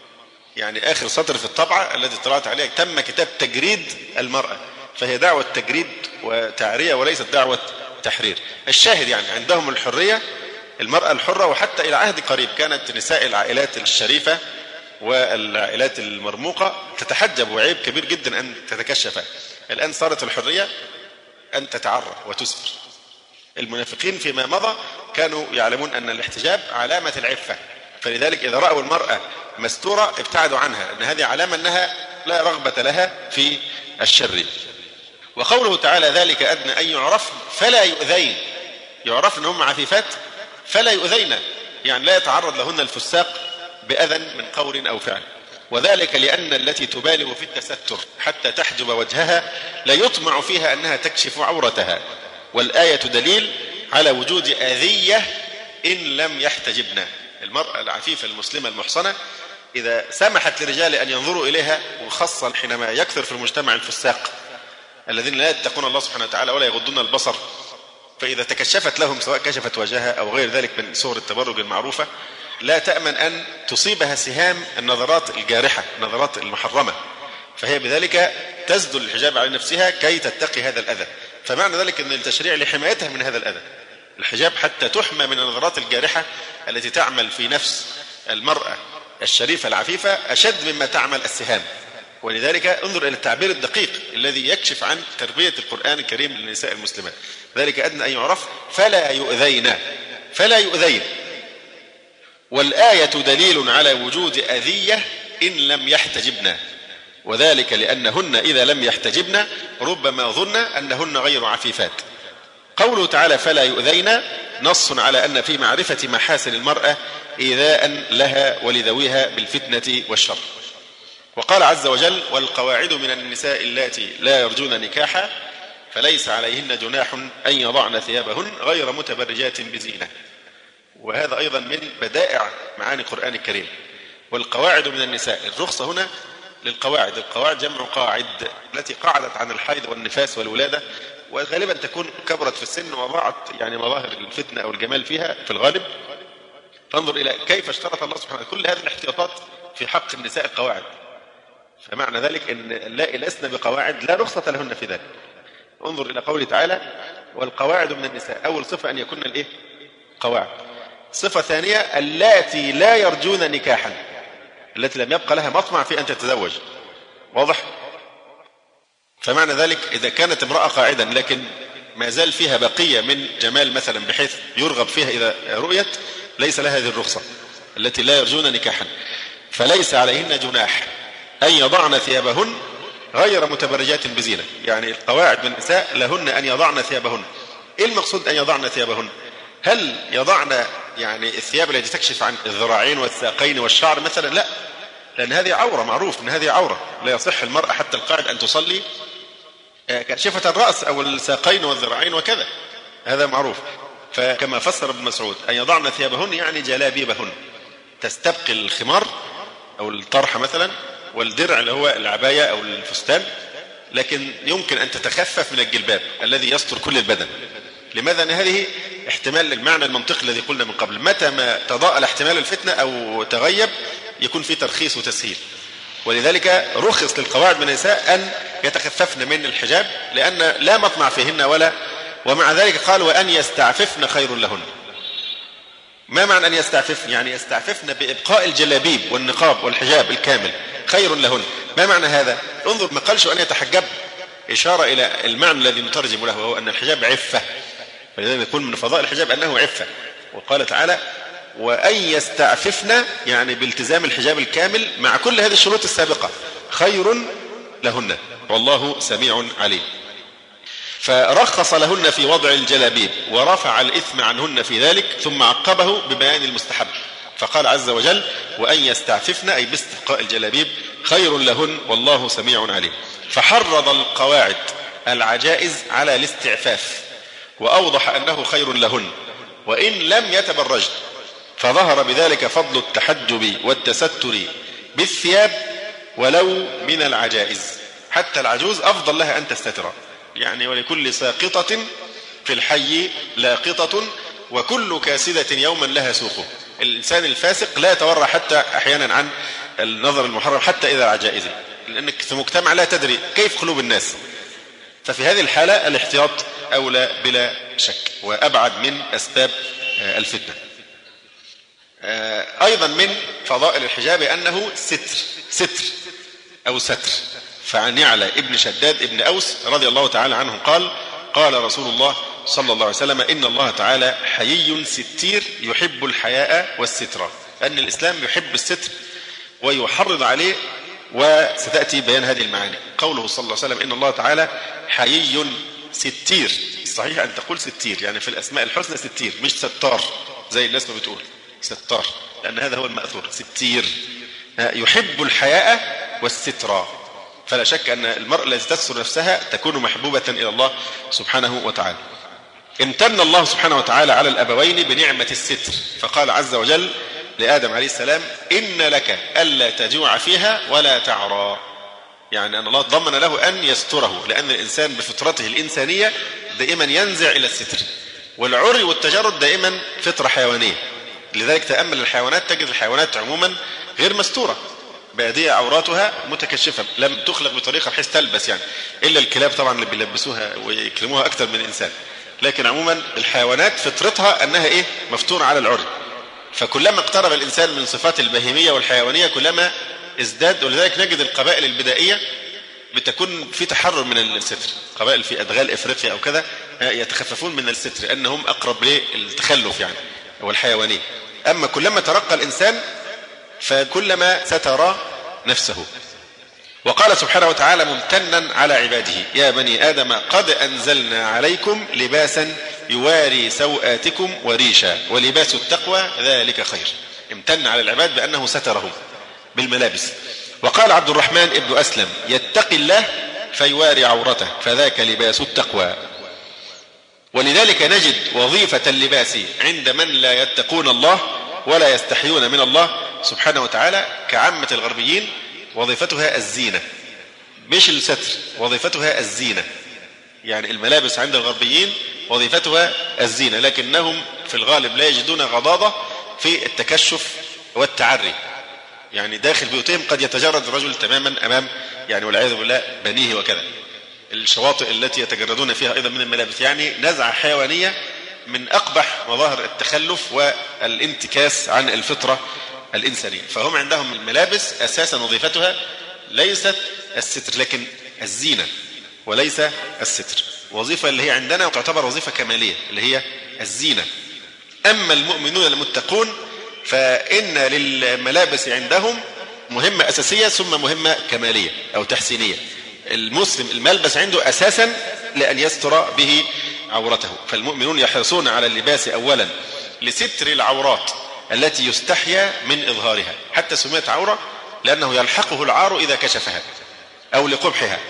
يعني آخر سطر في الطبعة التي اطلعت عليها تم كتاب تجريد المرأة، فهي دعوة تجريد وتعرية وليست دعوة تحرير. الشاهد يعني عندهم الحرية، المرأة الحرة. وحتى إلى عهد قريب كانت نساء العائلات الشريفة والعائلات المرموقة تتحجب، وعيب كبير جدا أن تتكشف. الآن صارت الحرية أن تتعرى وتسفر. المنافقين فيما مضى كانوا يعلمون أن الاحتجاب علامة العفة، فلذلك إذا رأوا المرأة مستورة ابتعدوا عنها، أن هذه علامة أنها لا رغبة لها في الشر. وقوله تعالى ذلك أدنى أن يعرف فلا يؤذين، يعرف أنهم عفيفات فلا يؤذين، يعني لا يتعرض لهن الفساق بأذى من قول أو فعل. وذلك لأن التي تبالغ في التستر حتى تحجب وجهها لا يطمع فيها أنها تكشف عورتها، والآية دليل على وجود أذية إن لم يحتجبنا. المرأة العفيفة المسلمة المحصنة إذا سمحت للرجال أن ينظروا إليها، وخاصة حينما يكثر في المجتمع الفساق الذين لا يتقون الله سبحانه وتعالى ولا يغضون البصر، فإذا تكشفت لهم سواء كشفت وجهها أو غير ذلك من صور التبرج المعروفة، لا تأمن أن تصيبها سهام النظرات الجارحة، النظرات المحرمة، فهي بذلك تسدل الحجاب على نفسها كي تتقي هذا الأذى. فمعنى ذلك أن التشريع لحمايتها من هذا الأذى، الحجاب حتى تحمى من النظرات الجارحة التي تعمل في نفس المرأة الشريفة العفيفة أشد مما تعمل السهام. ولذلك انظر إلى التعبير الدقيق الذي يكشف عن تربية القرآن الكريم للنساء المسلمات. ذلك أدنى أن يعرف فلا يؤذين، فلا يؤذين. والآية دليل على وجود أذية إن لم يحتجبن، وذلك لأنهن إذا لم يحتجبن ربما ظن أنهن غير عفيفات. قوله تعالى فلا يؤذين نص على أن في معرفة محاسن المرأة إيذاء لها ولذويها بالفتنة والشر. وقال عز وجل والقواعد من النساء اللاتي لا يرجون نكاحا فليس عليهن جناح أن يضعن ثيابهن غير متبرجات بزينة. وهذا أيضا من بدائع معاني القرآن الكريم. والقواعد من النساء، الرخصة هنا للقواعد، القواعد جمع قاعد، التي قعدت عن الحيض والنفاس والولادة، وغالبا تكون كبرت في السن وضاعت يعني مظاهر الفتنة أو الجمال فيها في الغالب. فانظر إلى كيف اشترط الله سبحانه كل هذه الاحتياطات في حق النساء القواعد. فمعنى ذلك أن اللائي لسن بقواعد لا رخصة لهن في ذلك. انظر إلى قوله تعالى والقواعد من النساء، أول صفة أن يكون الإيه؟ قواعد. صفة ثانية اللاتي لا يرجون نكاحا، التي لم يبقى لها مطمع في أن تتزوج. واضح؟ فمعنى ذلك إذا كانت امرأة قاعدا لكن ما زال فيها بقية من جمال مثلا بحيث يرغب فيها إذا رؤيت، ليس لها هذه الرخصة التي لا يرجون نكاحا. فليس عليهن جناح أن يضعن ثيابهن غير متبرجات بزينة، يعني القواعد من النساء لهن أن يضعن ثيابهن. إيه المقصود أن يضعن ثيابهن؟ هل يضعن يعني الثياب التي تكشف عن الذراعين والساقين والشعر مثلا؟ لا، لأن هذه عورة، معروف أن هذه عورة، لا يصح المرأة حتى القاعد أن تصلي كاشفة الرأس أو الساقين والذراعين وكذا، هذا معروف. فكما فسر ابن مسعود أن يضعن ثيابهن يعني جلابيبهن، تستبقي الخمار أو الطرحة مثلا والدرع اللي هو العباية أو الفستان، لكن يمكن أن تتخفف من الجلباب الذي يستر كل البدن. لماذا؟ أن هذه احتمال المعنى المنطقي الذي قلنا من قبل، متى ما تضاءل احتمال الفتنة أو تغيب يكون في ترخيص وتسهيل. ولذلك رخص للقواعد من النساء أن يتخففن من الحجاب لأن لا مطمع فيهن ولا. ومع ذلك قال وأن يستعففن خير لهن. ما معنى أن يستعففن؟ يعني يستعففن بإبقاء الجلابيب والنقاب والحجاب الكامل خير لهن. ما معنى هذا؟ انظر، ما قالش أن يتحجب، إشارة إلى المعنى الذي نترجم له وهو أن الحجاب عفة، فلذلك يكون من فضائل الحجاب أنه عفة. وقال تعالى وأن يستعففن يعني بالتزام الحجاب الكامل مع كل هذه الشروط السابقة خير لهن والله سميع عليم. فرخص لهن في وضع الجلابيب ورفع الإثم عنهن في ذلك، ثم عقبه ببيان المستحب فقال عز وجل: وأن يستعففن، أي باستبقاء الجلابيب، خير لهن والله سميع عليم. فحرض القواعد العجائز على الاستعفاف، وأوضح أنه خير لهن وإن لم يتبرجن، فظهر بذلك فضل التحجب والتستر بالثياب ولو من العجائز. حتى العجوز أفضل لها أن تستتر، يعني ولكل ساقطة في الحي لاقطة وكل كاسدة يوما لها سوقه. الإنسان الفاسق لا يتورع حتى أحيانا عن النظر المحرم حتى إذا عجائز، لأنك في مجتمع لا تدري كيف قلوب الناس، ففي هذه الحالة الاحتياط أولى بلا شك وأبعد من أسباب الفتنة. أيضا من فضائل الحجاب أنه ستر أو ستر. فعن يعلى ابن شداد ابن أوس رضي الله تعالى عنه قال: قال رسول الله صلى الله عليه وسلم: إن الله تعالى حيي ستير يحب الحياء والستر. أن الإسلام يحب الستر ويحرض عليه، وستأتي بيان هذه المعاني. قوله صلى الله عليه وسلم: إن الله تعالى حيي ستير، صحيح أن تقول ستير، يعني في الأسماء الحسنى ستير، مش ستار زي الناس ما بتقول ستار، لأن هذا هو المأثور. ستير يحب الحياء والستر، فلا شك أن المرأة التي تستر نفسها تكون محبوبة إلى الله سبحانه وتعالى. امتن الله سبحانه وتعالى على الأبوين بنعمة الستر، فقال عز وجل لآدم عليه السلام: إن لك ألا تجوع فيها ولا تعرى. يعني أن الله ضمن له أن يستره، لأن الإنسان بفطرته الإنسانية دائما ينزع إلى الستر، والعري والتجرد دائما فطرة حيوانية. لذلك تأمل الحيوانات تجد الحيوانات عموما غير مستورة، بادية عوراتها متكشفة، لم تخلق بطريقة بحيث تلبس، يعني إلا الكلاب طبعا اللي بيلبسوها ويكرموها أكثر من الإنسان، لكن عموما الحيوانات فطرتها أنها مفتونة على العري. فكلما اقترب الإنسان من صفات البهيمية والحيوانية كلما ازداد. ولذلك نجد القبائل البدائية بتكون في تحرر من الستر، قبائل في أدغال إفريقيا أو كذا يتخففون من الستر أنهم أقرب للتخلف يعني والحيوانية. أما كلما ترقى الإنسان فكلما ستر نفسه. وقال سبحانه وتعالى ممتنا على عباده: يا بني آدم قد أنزلنا عليكم لباسا يواري سوآتكم وريشا ولباس التقوى ذلك خير. امتن على العباد بأنه سترهم بالملابس. وقال عبد الرحمن ابن أسلم: يتقي الله فيواري عورته فذاك لباس التقوى. ولذلك نجد وظيفة اللباس عند من لا يتقون الله ولا يستحيون من الله سبحانه وتعالى كعامة الغربيين وظيفتها الزينة، مش الستر، وظيفتها الزينة. يعني الملابس عند الغربيين وظيفتها الزينة، لكنهم في الغالب لا يجدون غضاضة في التكشف والتعري. يعني داخل بيوتهم قد يتجرد الرجل تماما أمام يعني والعياذ بالله بنيه وكذا. الشواطئ التي يتجردون فيها أيضا من الملابس، يعني نزعة حيوانية من أقبح مظاهر التخلف والانتكاس عن الفطرة الإنسانية. فهم عندهم الملابس أساسا وظيفتها ليست الستر لكن الزينة وليس الستر. وظيفة اللي هي عندنا تعتبر وظيفة كمالية اللي هي الزينة. أما المؤمنون المتقون فإن للملابس عندهم مهمة أساسية ثم مهمة كمالية أو تحسينية. المسلم الملبس عنده أساسا لأن يستر به عورته، فالمؤمنون يحرصون على اللباس أولا لستر العورات التي يستحيا من إظهارها، حتى سميت عورة لأنه يلحقه العار إذا كشفها أو لقبحها.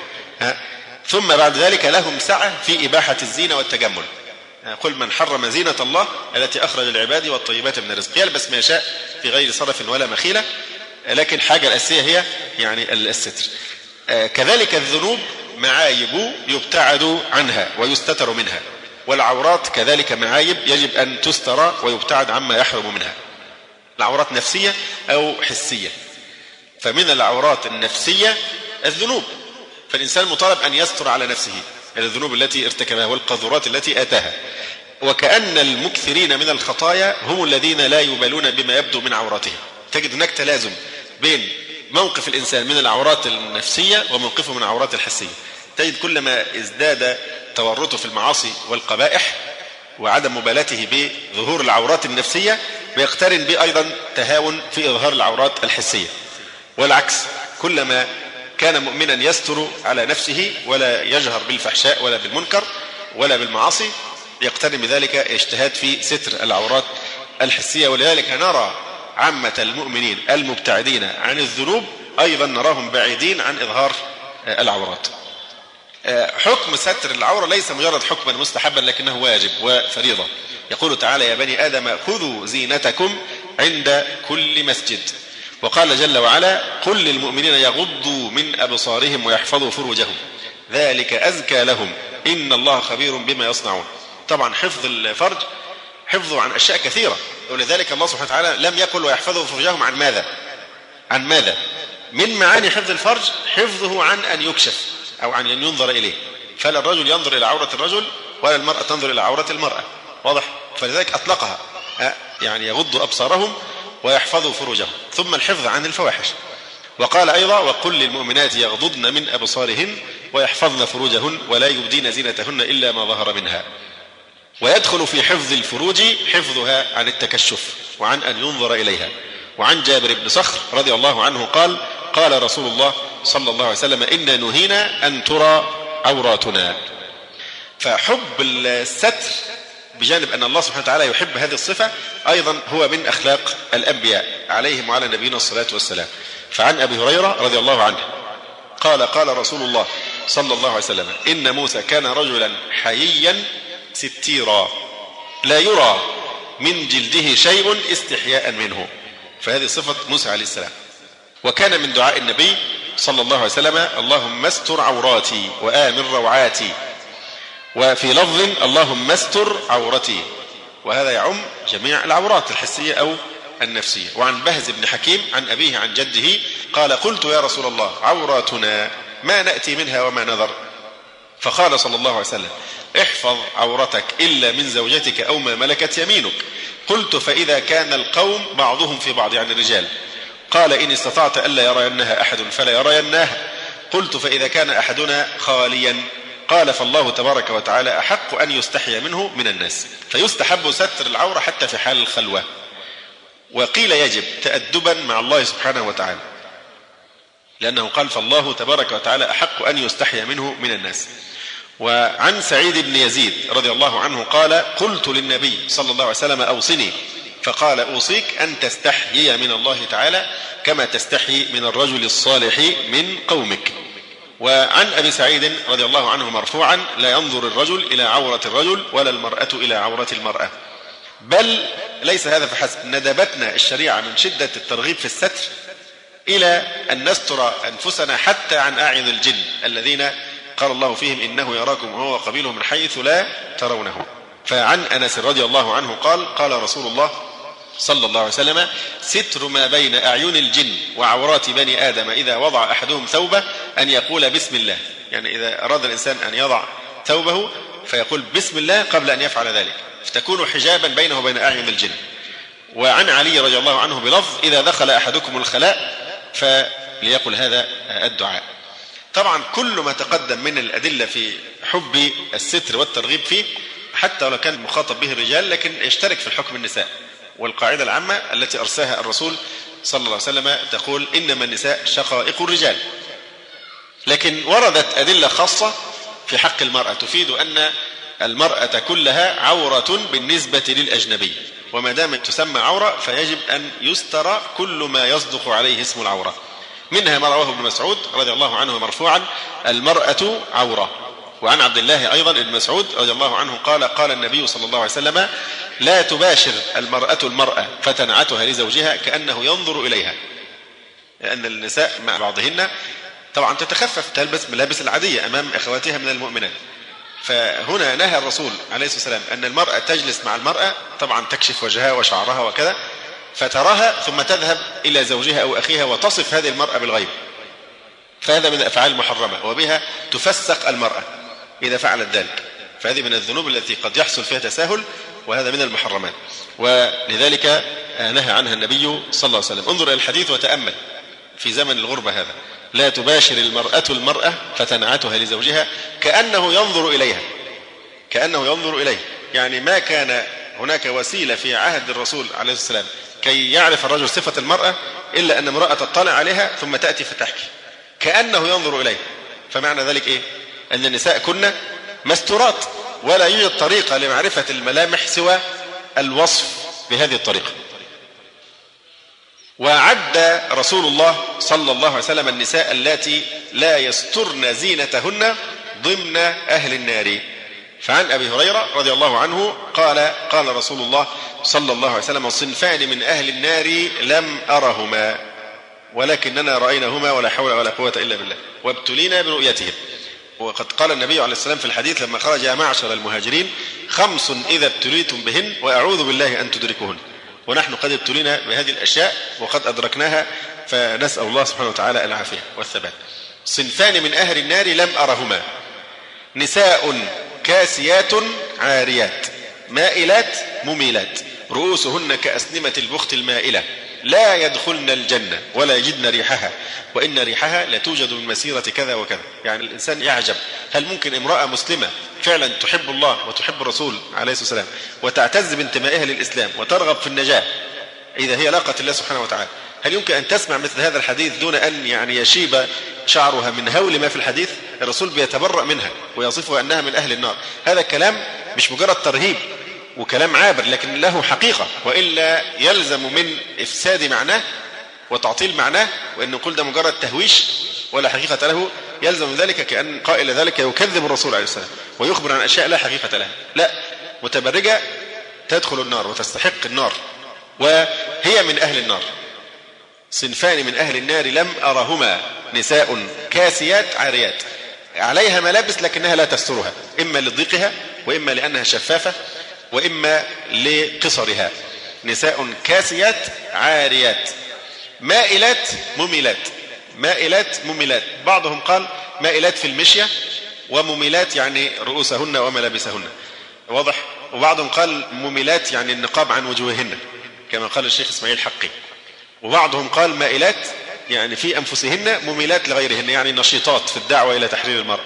ثم بعد ذلك لهم سعة في إباحة الزينة والتجمل. قل من حرم زينة الله التي أخرج للعباد والطيبات من الرزق، يلبس ما يشاء في غير صرف ولا مخيلة، لكن حاجة الأساسية هي يعني الستر. كذلك الذنوب معايب يبتعد عنها ويستتر منها، والعورات كذلك معايب يجب أن تستر ويبتعد عما يحرم منها، العورات نفسية أو حسية. فمن العورات النفسية الذنوب، فالإنسان مطالب أن يستر على نفسه الذنوب التي ارتكبها والقذورات التي آتاها. وكأن المكثرين من الخطايا هم الذين لا يبالون بما يبدو من عوراتهم. تجد هناك تلازم بين موقف الإنسان من العورات النفسية وموقفه من العورات الحسية. تجد كلما ازداد تورطه في المعاصي والقبائح وعدم مبالاته بظهور العورات النفسية بيقترن به أيضا تهاون في إظهار العورات الحسية، والعكس كلما كان مؤمنا يستر على نفسه ولا يجهر بالفحشاء ولا بالمنكر ولا بالمعاصي، يقترن بذلك اجتهاد في ستر العورات الحسية. ولذلك نرى عامة المؤمنين المبتعدين عن الذنوب أيضا نراهم بعيدين عن إظهار العورات. حكم ستر العورة ليس مجرد حكما مستحبا لكنه واجب وفريضة. يقول تعالى: يا بني آدم خذوا زينتكم عند كل مسجد. وقال جل وعلا: قل للمؤمنين يغضوا من أبصارهم ويحفظوا فروجهم ذلك أزكى لهم إن الله خبير بما يصنعون. طبعا حفظ الفرج حفظه عن أشياء كثيرة، ولذلك الله سبحانه وتعالى لم يقل ويحفظوا فروجهم عن ماذا؟ عن ماذا؟ من معاني حفظ الفرج حفظه عن أن يكشف أو عن أن ينظر إليه، فلا الرجل ينظر إلى عورة الرجل ولا المرأة تنظر إلى عورة المرأة. واضح؟ فلذلك أطلقها، يعني يغضوا أبصارهم ويحفظوا فروجهم، ثم الحفظ عن الفواحش. وقال أيضا: وقل للمؤمنات يغضضن من أبصارهن ويحفظن فروجهن ولا يبدين زينتهن إلا ما ظهر منها. ويدخل في حفظ الفروج حفظها عن التكشف وعن أن ينظر إليها. وعن جابر بن صخر رضي الله عنه قال: قال رسول الله صلى الله عليه وسلم: إنا نهينا أن ترى عوراتنا. فحب الستر بجانب أن الله سبحانه وتعالى يحب هذه الصفة أيضا هو من أخلاق الأنبياء عليهم وعلى نبينا الصلاة والسلام. فعن أبي هريرة رضي الله عنه قال: قال رسول الله صلى الله عليه وسلم: إن موسى كان رجلا حييا ستيرا لا يرى من جلده شيء استحياء منه. فهذه صفة موسى عليه السلام. وكان من دعاء النبي صلى الله عليه وسلم: اللهم استر عوراتي وآمن روعاتي. وفي لفظ: اللهم استر عورتي. وهذا يعم جميع العورات الحسية أو النفسية. وعن بهز بن حكيم عن أبيه عن جده قال: قلت يا رسول الله عوراتنا ما نأتي منها وما نذر؟ فقال صلى الله عليه وسلم: احفظ عورتك إلا من زوجتك أو ما ملكت يمينك. قلت: فإذا كان القوم بعضهم في بعض يعني الرجال؟ قال: إن استطعت ألا يرينها أحد فلا يرينها. قلت: فإذا كان أحدنا خاليا؟ قال: فالله تبارك وتعالى أحق أن يستحي منه من الناس. فيستحب ستر العورة حتى في حال الخلوة. وقيل يجب تأدبا مع الله سبحانه وتعالى، لأنه قال: فالله تبارك وتعالى أحق أن يستحي منه من الناس. وعن سعيد بن يزيد رضي الله عنه قال: قلت للنبي صلى الله عليه وسلم: أوصني. فقال: أوصيك أن تستحيي من الله تعالى كما تستحيي من الرجل الصالح من قومك. وعن أبي سعيد رضي الله عنه مرفوعا: لا ينظر الرجل إلى عورة الرجل ولا المرأة إلى عورة المرأة. بل ليس هذا فحسب، ندبتنا الشريعة من شدة الترغيب في الستر إلى أن نستر أنفسنا حتى عن أعين الجن الذين قال الله فيهم: إنه يراكم هو وقبيله من حيث لا ترونه. فعن أنس رضي الله عنه قال: قال رسول الله صلى الله عليه وسلم: ستر ما بين أعين الجن وعورات بني آدم إذا وضع أحدهم ثوبه أن يقول بسم الله. يعني إذا أراد الإنسان أن يضع ثوبه فيقول بسم الله قبل أن يفعل ذلك، فتكون حجابا بينه وبين أعين الجن. وعن علي رضي الله عنه بلفظ: إذا دخل أحدكم الخلاء فليقل هذا الدعاء. طبعا كل ما تقدم من الأدلة في حب الستر والترغيب فيه حتى ولو كان مخاطب به الرجال لكن يشترك في الحكم النساء. والقاعدة العامة التي أرساها الرسول صلى الله عليه وسلم تقول: إنما النساء شقائق الرجال. لكن وردت أدلة خاصة في حق المرأة تفيد أن المرأة كلها عورة بالنسبة للأجنبي، وما دام تسمى عورة فيجب أن يستر كل ما يصدق عليه اسم العورة. منها ما رواه ابن مسعود رضي الله عنه مرفوعا: المرأة عورة. وعن عبد الله أيضا ابن مسعود رضي الله عنه قال: قال النبي صلى الله عليه وسلم: لا تباشر المرأة فتنعتها لزوجها كأنه ينظر إليها. لأن النساء مع بعضهن طبعا تتخفف، تلبس ملابس العادية أمام أخواتها من المؤمنات. فهنا نهى الرسول عليه الصلاة والسلام أن المرأة تجلس مع المرأة، طبعا تكشف وجهها وشعرها وكذا، فتراها ثم تذهب إلى زوجها أو أخيها وتصف هذه المرأة بالغيب. فهذا من الأفعال المحرمة، وبها تفسق المرأة إذا فعلت ذلك. فهذه من الذنوب التي قد يحصل فيها تساهل، وهذا من المحرمات، ولذلك نهى عنها النبي صلى الله عليه وسلم. انظر إلى الحديث وتأمل في زمن الغربة هذا: لا تباشر المرأة فتنعتها لزوجها كأنه ينظر إليها. كأنه ينظر إليه، يعني ما كان هناك وسيلة في عهد الرسول عليه الصلاة والسلام كي يعرف الرجل صفة المرأة إلا أن امرأة تطلع عليها ثم تأتي فتحكي. كأنه ينظر إليه. فمعنى ذلك إيه؟ أن النساء كن مستورات، ولا يوجد طريقة لمعرفة الملامح سوى الوصف بهذه الطريقة. وعد رسول الله صلى الله عليه وسلم النساء التي لا يسترن زينتهن ضمن أهل النار. فعن أبي هريرة رضي الله عنه قال رسول الله صلى الله عليه وسلم: صنفان من أهل النار لم أرهما ولكننا رأيناهما ولا حول ولا قوة إلا بالله وابتلينا برؤيتهم. وقد قال النبي عليه السلام في الحديث لما خرج: يا معشر المهاجرين 5 إذا ابتليتم بهن وأعوذ بالله أن تدركوهن. ونحن قد ابتلينا بهذه الأشياء وقد أدركناها، فنسأل الله سبحانه وتعالى العافية والثبات. صنفان من أهل النار لم أرهما: نساء كاسيات عاريات مائلات مميلات رؤوسهن كأسنمة البخت المائلة لا يدخلن الجنة ولا يجدن ريحها وإن ريحها لتوجد من مسيرة كذا وكذا. يعني الإنسان يعجب، هل ممكن امرأة مسلمة فعلا تحب الله وتحب الرسول عليه الصلاة والسلام وتعتز بانتمائها للإسلام وترغب في النجاة إذا هي لاقت الله سبحانه وتعالى، هل يمكن أن تسمع مثل هذا الحديث دون أن يشيب شعرها من هول ما في الحديث؟ الرسول بيتبرأ منها ويصفها أنها من أهل النار. هذا الكلام مش مجرد ترهيب وكلام عابر، لكن له حقيقة، وإلا يلزم من إفساد معناه وتعطيل معناه، وإن نقول ده مجرد تهويش ولا حقيقة له، يلزم ذلك كأن قائل ذلك يكذب الرسول عليه السلام ويخبر عن أشياء لا حقيقة لها. لا، متبرجة تدخل النار وتستحق النار وهي من أهل النار. صنفان من أهل النار لم أرهما: نساء كاسيات عاريات عليها ملابس لكنها لا تسترها، إما لضيقها وإما لأنها شفافة وإما لقصرها. نساء كاسيات عاريات مائلات مميلات. مائلات مميلات، بعضهم قال مائلات في المشية ومميلات يعني رؤوسهن وملابسهن، واضح. وبعضهم قال مميلات يعني النقاب عن وجوههن كما قال الشيخ إسماعيل حقي. وبعضهم قال مائلات يعني في أنفسهن مميلات لغيرهن، يعني نشيطات في الدعوة إلى تحرير المرأة.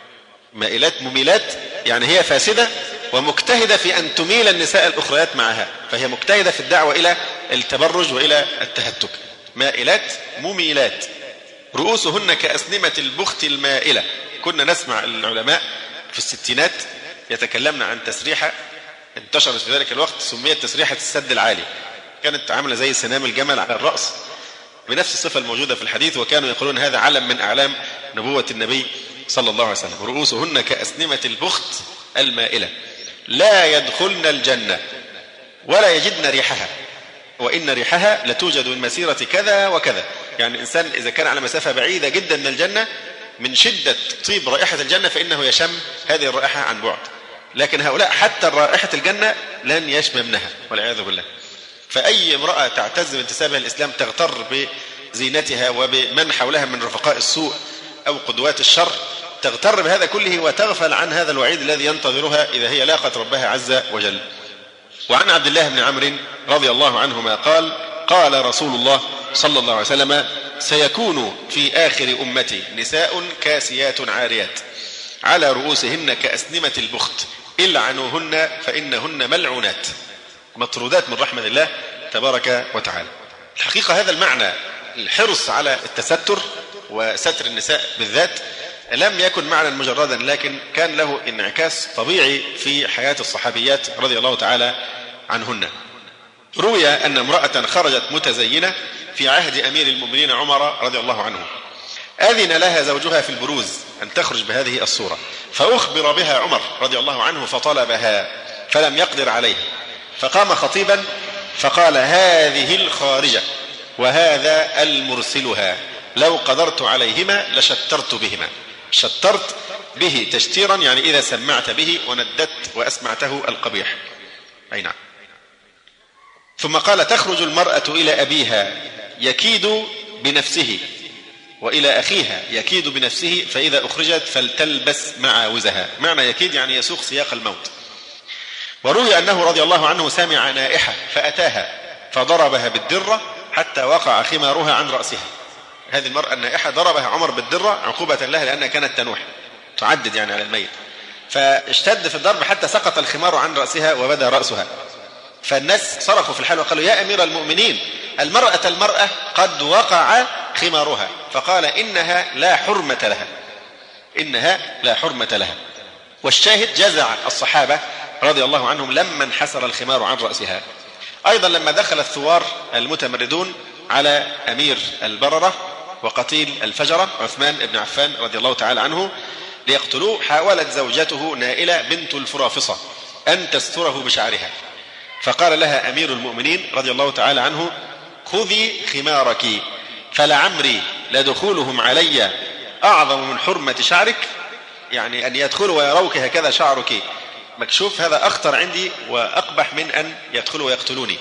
مائلات مميلات يعني هي فاسدة ومجتهدة في أن تميل النساء الأخريات معها، فهي مجتهدة في الدعوة إلى التبرج وإلى التهتك. مائلات مميلات رؤوسهن كأسنمة البخت المائلة. كنا نسمع العلماء في الستينات يتكلمنا عن تسريحة انتشرت في ذلك الوقت سميت تسريحة السد العالي، كانت عاملة زي سنام الجمل على الرأس بنفس الصفة الموجودة في الحديث، وكانوا يقولون هذا علم من أعلام نبوة النبي صلى الله عليه وسلم. رؤوسهن كأسنمة البخت المائلة لا يدخلن الجنة ولا يجدن ريحها وإن ريحها لتوجد من مسيرة كذا وكذا. يعني الإنسان إذا كان على مسافة بعيدة جدا من الجنة من شدة طيب رائحة الجنة فإنه يشم هذه الرائحة عن بعد، لكن هؤلاء حتى رائحة الجنة لن يشممنها والعياذ بالله. فأي امرأة تعتز بانتسابها الإسلام تغتر بزينتها وبمن حولها من رفقاء السوء أو قدوات الشر، تغتر بهذا كله وتغفل عن هذا الوعيد الذي ينتظرها إذا هي لاقت ربها عز وجل. وعن عبد الله بن عمرو رضي الله عنهما قال: قال رسول الله صلى الله عليه وسلم: سيكون في آخر أمتي نساء كاسيات عاريات على رؤوسهن كأسنمة البخت إلعنوهن فإنهن ملعونات، مطرودات من رحمة الله تبارك وتعالى. الحقيقة هذا المعنى الحرص على التستر وستر النساء بالذات لم يكن معنى مجردا، لكن كان له انعكاس طبيعي في حياة الصحابيات رضي الله تعالى عنهن. روي أن امرأة خرجت متزينة في عهد أمير المؤمنين عمر رضي الله عنه، أذن لها زوجها في البروز أن تخرج بهذه الصورة، فأخبر بها عمر رضي الله عنه فطلبها فلم يقدر عليها، فقام خطيبا فقال: هذه الخارجة وهذا المرسلها، لو قدرت عليهما لشترت بهما. شترت به تشتيرا يعني إذا سمعت به ونددت وأسمعته القبيح. أي نعم. ثم قال: تخرج المرأة إلى أبيها يكيد بنفسه وإلى أخيها يكيد بنفسه، فإذا أخرجت فلتلبس معاوزها. معنى يكيد يعني يسوق سياق الموت. وروي أنه رضي الله عنه سمع نائحة فأتاها فضربها بالدرة حتى وقع خمارها عن رأسها. هذه المرأة النائحة ضربها عمر بالدرة عقوبة لها لأنها كانت تنوح تعدد يعني على الميت، فاشتد في الضرب حتى سقط الخمار عن رأسها وبدا رأسها. فالناس صرخوا في الحال وقالوا: يا أمير المؤمنين، المرأة قد وقع خمارها، فقال إنها لا حرمة لها، إنها لا حرمة لها. والشاهد جزع الصحابة رضي الله عنهم لما انحسر الخمار عن رأسها. أيضا لما دخل الثوار المتمردون على أمير البررة وقتيل الفجرة عثمان بن عفان رضي الله تعالى عنه ليقتلوه، حاولت زوجته نائلة بنت الفرافصة أن تستره بشعرها، فقال لها أمير المؤمنين رضي الله تعالى عنه: خذي خمارك فلعمري لدخولهم علي أعظم من حرمة شعرك، يعني أن يدخلوا ويروك هكذا شعرك مكشوف هذا أخطر عندي وأقبح من أن يدخلوا ويقتلوني.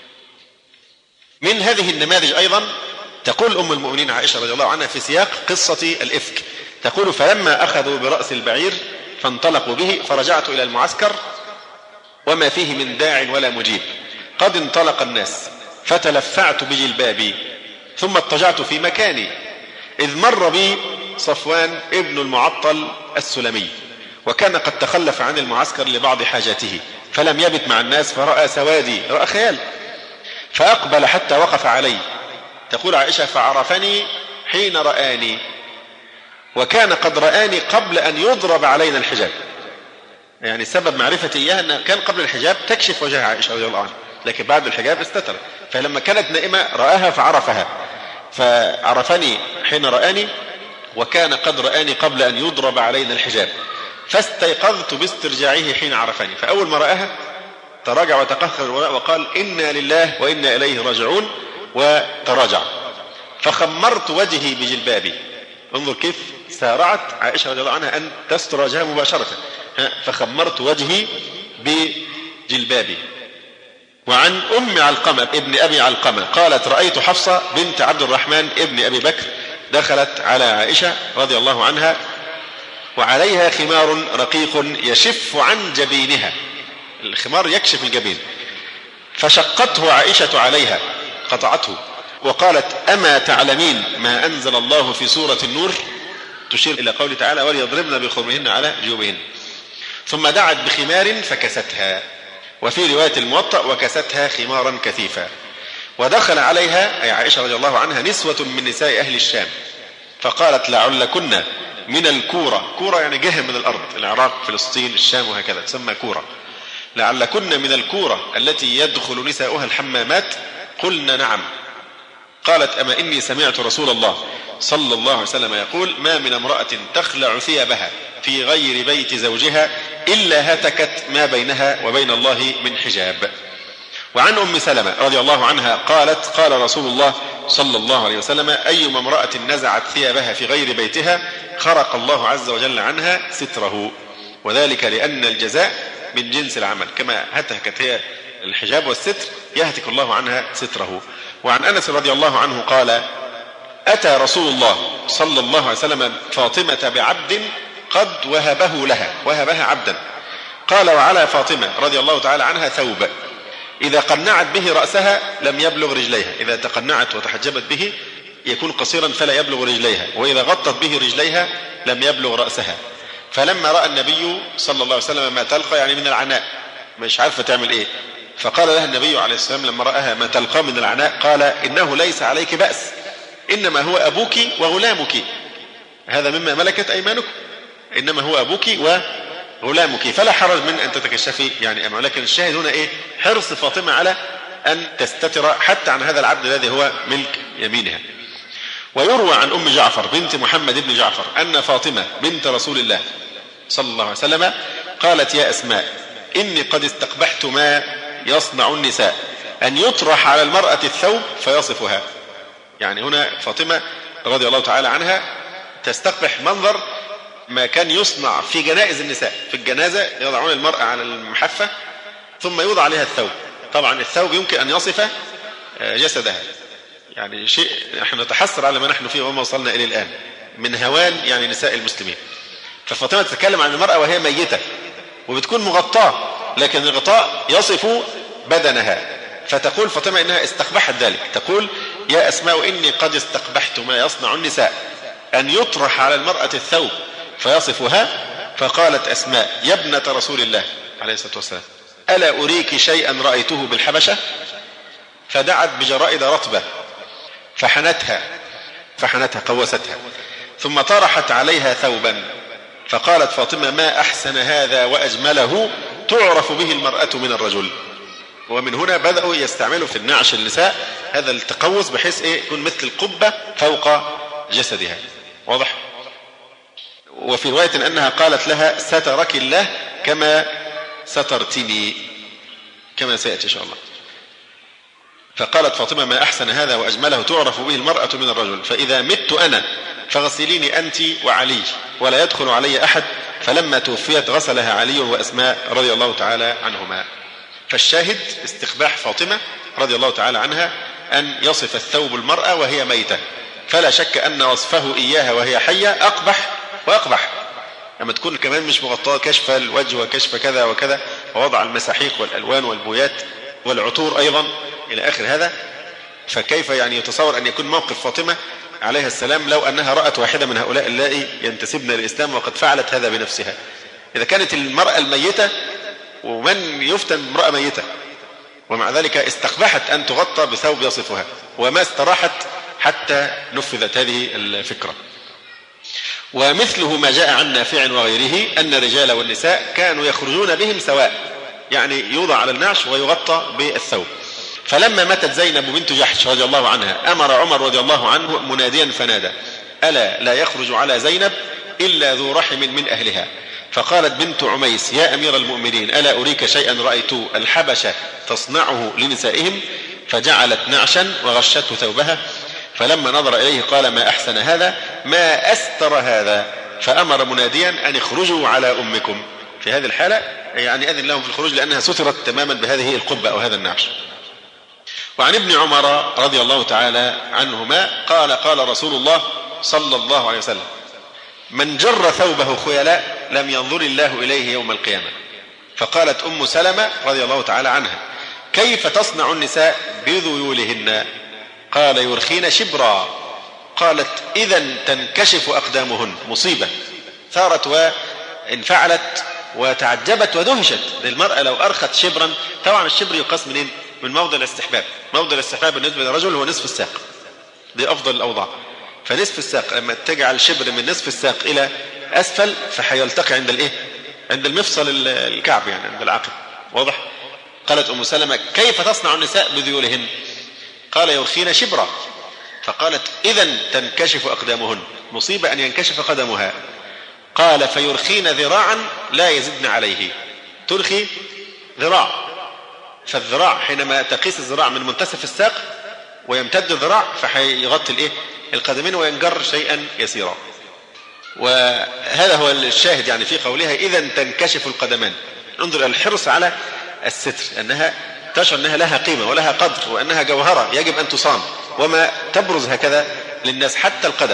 من هذه النماذج أيضا تقول أم المؤمنين عائشة رضي الله عنها في سياق قصة الإفك، تقول: فلما أخذوا برأس البعير فانطلقوا به فرجعت إلى المعسكر وما فيه من داع ولا مجيب، قد انطلق الناس، فتلفعت بجلبابي ثم اضطجعت في مكاني، إذ مر بي صفوان ابن المعطل السلمي، وكان قد تخلف عن المعسكر لبعض حاجاته فلم يبت مع الناس، فرأى سوادي، رأى خيال، فأقبل حتى وقف علي. تقول عائشة: فعرفني حين رآني، وكان قد رآني قبل أن يضرب علينا الحجاب. يعني سبب معرفتي إياها أن كان قبل الحجاب تكشف وجه عائشة رضي الله عنها، لكن بعد الحجاب استتر، فلما كانت نائمة رآها فعرفها، فعرفني حين رآني وكان قد رآني قبل أن يضرب علينا الحجاب، فاستيقظت باسترجاعه حين عرفني، فأول ما رآها تراجع وتقهقر الوراء وقال: إنا لله وإنا إليه راجعون، وتراجع. فخمرت وجهي بجلبابي. انظر كيف سارعت عائشة رضي الله عنها أن تستر وجهها مباشرة. فخمرت وجهي بجلبابي. وعن أم علقمة ابن أبي علقمة قالت: رأيت حفصة بنت عبد الرحمن ابن أبي بكر دخلت على عائشة رضي الله عنها وعليها خمار رقيق يشف عن جبينها، الخمار يكشف الجبين، فشقته عائشة عليها، قطعته، وقالت: أما تعلمين ما أنزل الله في سورة النور، تشير إلى قوله تعالى: وليضربن بخمرهن على جيوبهن. ثم دعت بخمار فكستها، وفي رواية الموطأ: وكستها خمارا كثيفا. ودخل عليها أي عائشة رضي الله عنها نسوة من نساء أهل الشام، فقالت: لعلكن من الكورة، كورة يعني جهة من الأرض، العراق فلسطين الشام وهكذا تسمى كورة، لعلكن من الكورة التي يدخل نساؤها الحمامات، قلنا: نعم. قالت: أما إني سمعت رسول الله صلى الله عليه وسلم يقول: ما من امرأة تخلع ثيابها في غير بيت زوجها إلا هتكت ما بينها وبين الله من حجاب. وعن أم سلمة رضي الله عنها قالت: قال رسول الله صلى الله عليه وسلم: أيما امرأة نزعت ثيابها في غير بيتها خرق الله عز وجل عنها ستره، وذلك لأن الجزاء من جنس العمل، كما هتكت هي الحجاب والستر يهتك الله عنها ستره. وعن أنس رضي الله عنه قال: أتى رسول الله صلى الله عليه وسلم فاطمة بعبد قد وهبه لها، وهبها عبدا، قال: وعلى فاطمة رضي الله تعالى عنها ثوب إذا قنعت به رأسها لم يبلغ رجليها، إذا تقنعت وتحجبت به يكون قصيرا فلا يبلغ رجليها، وإذا غطت به رجليها لم يبلغ رأسها. فلما رأى النبي صلى الله عليه وسلم ما تلقى، يعني من العناء، مش عارفة تعمل إيه، فقال لها النبي عليه السلام لما رأها ما تلقى من العناء، قال: إنه ليس عليك بأس، إنما هو أبوك وغلامك، هذا مما ملكت أيمانكم، إنما هو أبوك وغلامك، فلا حرج من أن تتكشفي يعني أمامه. لكن الشاهد هنا إيه؟ حرص فاطمة على أن تستتر حتى عن هذا العبد الذي هو ملك يمينها. ويروى عن أم جعفر بنت محمد بن جعفر أن فاطمة بنت رسول الله صلى الله عليه وسلم قالت: يا أسماء، إني قد استقبحت ما يصنع النساء، أن يطرح على المرأة الثوب فيصفها. يعني هنا فاطمة رضي الله تعالى عنها تستقبح منظر ما كان يصنع في جنائز النساء، في الجنازة يضعون المرأة على المحفة ثم يوضع عليها الثوب. طبعا الثوب يمكن أن يصف جسدها، يعني شيء نحن نتحسر على ما نحن فيه وما وصلنا إليه الآن من هوان يعني نساء المسلمين. ففاطمة تتكلم عن المرأة وهي ميتة وبتكون مغطاة، لكن الغطاء يصف بدنها، فتقول فاطمة إنها استقبحت ذلك، تقول: يا أسماء، إني قد استقبحت ما يصنع النساء، أن يطرح على المرأة الثوب فيصفها. فقالت أسماء: يا ابنة رسول الله عليه الصلاة والسلام، ألا أريك شيئا رأيته بالحبشة؟ فدعت بجرائد رطبة فحنتها فحنتها قوستها، ثم طرحت عليها ثوبا، فقالت فاطمة ما أحسن هذا وأجمله تعرف به المرأة من الرجل. ومن هنا بدأوا يستعملوا في النعش النساء هذا التقوس بحيث يكون مثل القبة فوق جسدها. واضح؟ وفي رواية أنها قالت لها سترك الله كما سترتني، كما سيأتي إن شاء الله. فقالت فاطمة ما أحسن هذا وأجمله تعرف به المرأة من الرجل، فإذا مت أنا فغسليني أنت وعلي ولا يدخل علي أحد. فلما توفيت غسلها علي وأسماء رضي الله تعالى عنهما. فالشاهد استقباح فاطمة رضي الله تعالى عنها أن يصف الثوب المرأة وهي ميتة، فلا شك أن وصفه إياها وهي حية أقبح وأقبح. لما تكون كمان مش مغطاة، كشف الوجه وكشف كذا وكذا، ووضع المساحيق والألوان والبويات والعطور أيضا إلى آخر هذا، فكيف يعني يتصور أن يكون موقف فاطمة عليها السلام لو أنها رأت واحدة من هؤلاء اللائي ينتسبن للإسلام وقد فعلت هذا بنفسها؟ إذا كانت المرأة الميتة، ومن يفتن امرأة ميتة، ومع ذلك استقبحت أن تغطى بثوب يصفها، وما استراحت حتى نفذت هذه الفكرة. ومثله ما جاء عن نافع وغيره أن الرجال والنساء كانوا يخرجون بهم سواء، يعني يوضع على النعش ويغطى بالثوب. فلما ماتت زينب بنت جحش رضي الله عنها أمر عمر رضي الله عنه مناديا فنادى ألا لا يخرج على زينب إلا ذو رحم من أهلها. فقالت بنت عميس يا أمير المؤمنين ألا أريك شيئا رأيت الحبشة تصنعه لنسائهم؟ فجعلت نعشا وغشته ثوبها، فلما نظر إليه قال ما أحسن هذا ما أستر هذا، فأمر مناديا أن اخرجوا على أمكم. في هذه الحالة يعني أذن لهم في الخروج لأنها سترت تماما بهذه القبة أو هذا النعش. وعن ابن عمر رضي الله تعالى عنهما قال قال رسول الله صلى الله عليه وسلم من جر ثوبه خيلاء لم ينظر الله إليه يوم القيامة. فقالت أم سلمة رضي الله تعالى عنها كيف تصنع النساء بذيولهن؟ قال يرخين شبرا. قالت إذن تنكشف أقدامهن. مصيبة، ثارت وانفعلت وتعجبت ودهشت. للمرأة لو أرخت شبرا، طبعا الشبر يقاس منين؟ من موضع الاستحباب. موضع الاستحباب بالنسبة للرجل هو نصف الساق، دي أفضل الأوضاع. فنصف الساق لما تجعل شبر من نصف الساق إلى أسفل فحيلتقي عند الإيه؟ عند المفصل الكعب، يعني عند العقب. واضح؟ قالت أم سلمة كيف تصنع النساء بذيولهن؟ قال يرخين شبرا. فقالت إذن تنكشف أقدامهن. مصيبة أن ينكشف قدمها. قال فيرخين ذراعا لا يزدن عليه. ترخي ذراع، فالذراع حينما تقيس الذراع من منتصف الساق ويمتد الذراع فحيغطي الإيه؟ القدمين وينجر شيئا يسيرا. وهذا هو الشاهد يعني في قولها إذن تنكشف القدمان. انظر الحرص على الستر، أنها تشعر أنها لها قيمة ولها قدر وأنها جوهرة يجب أن تصان، وما تبرز هكذا للناس حتى القدم.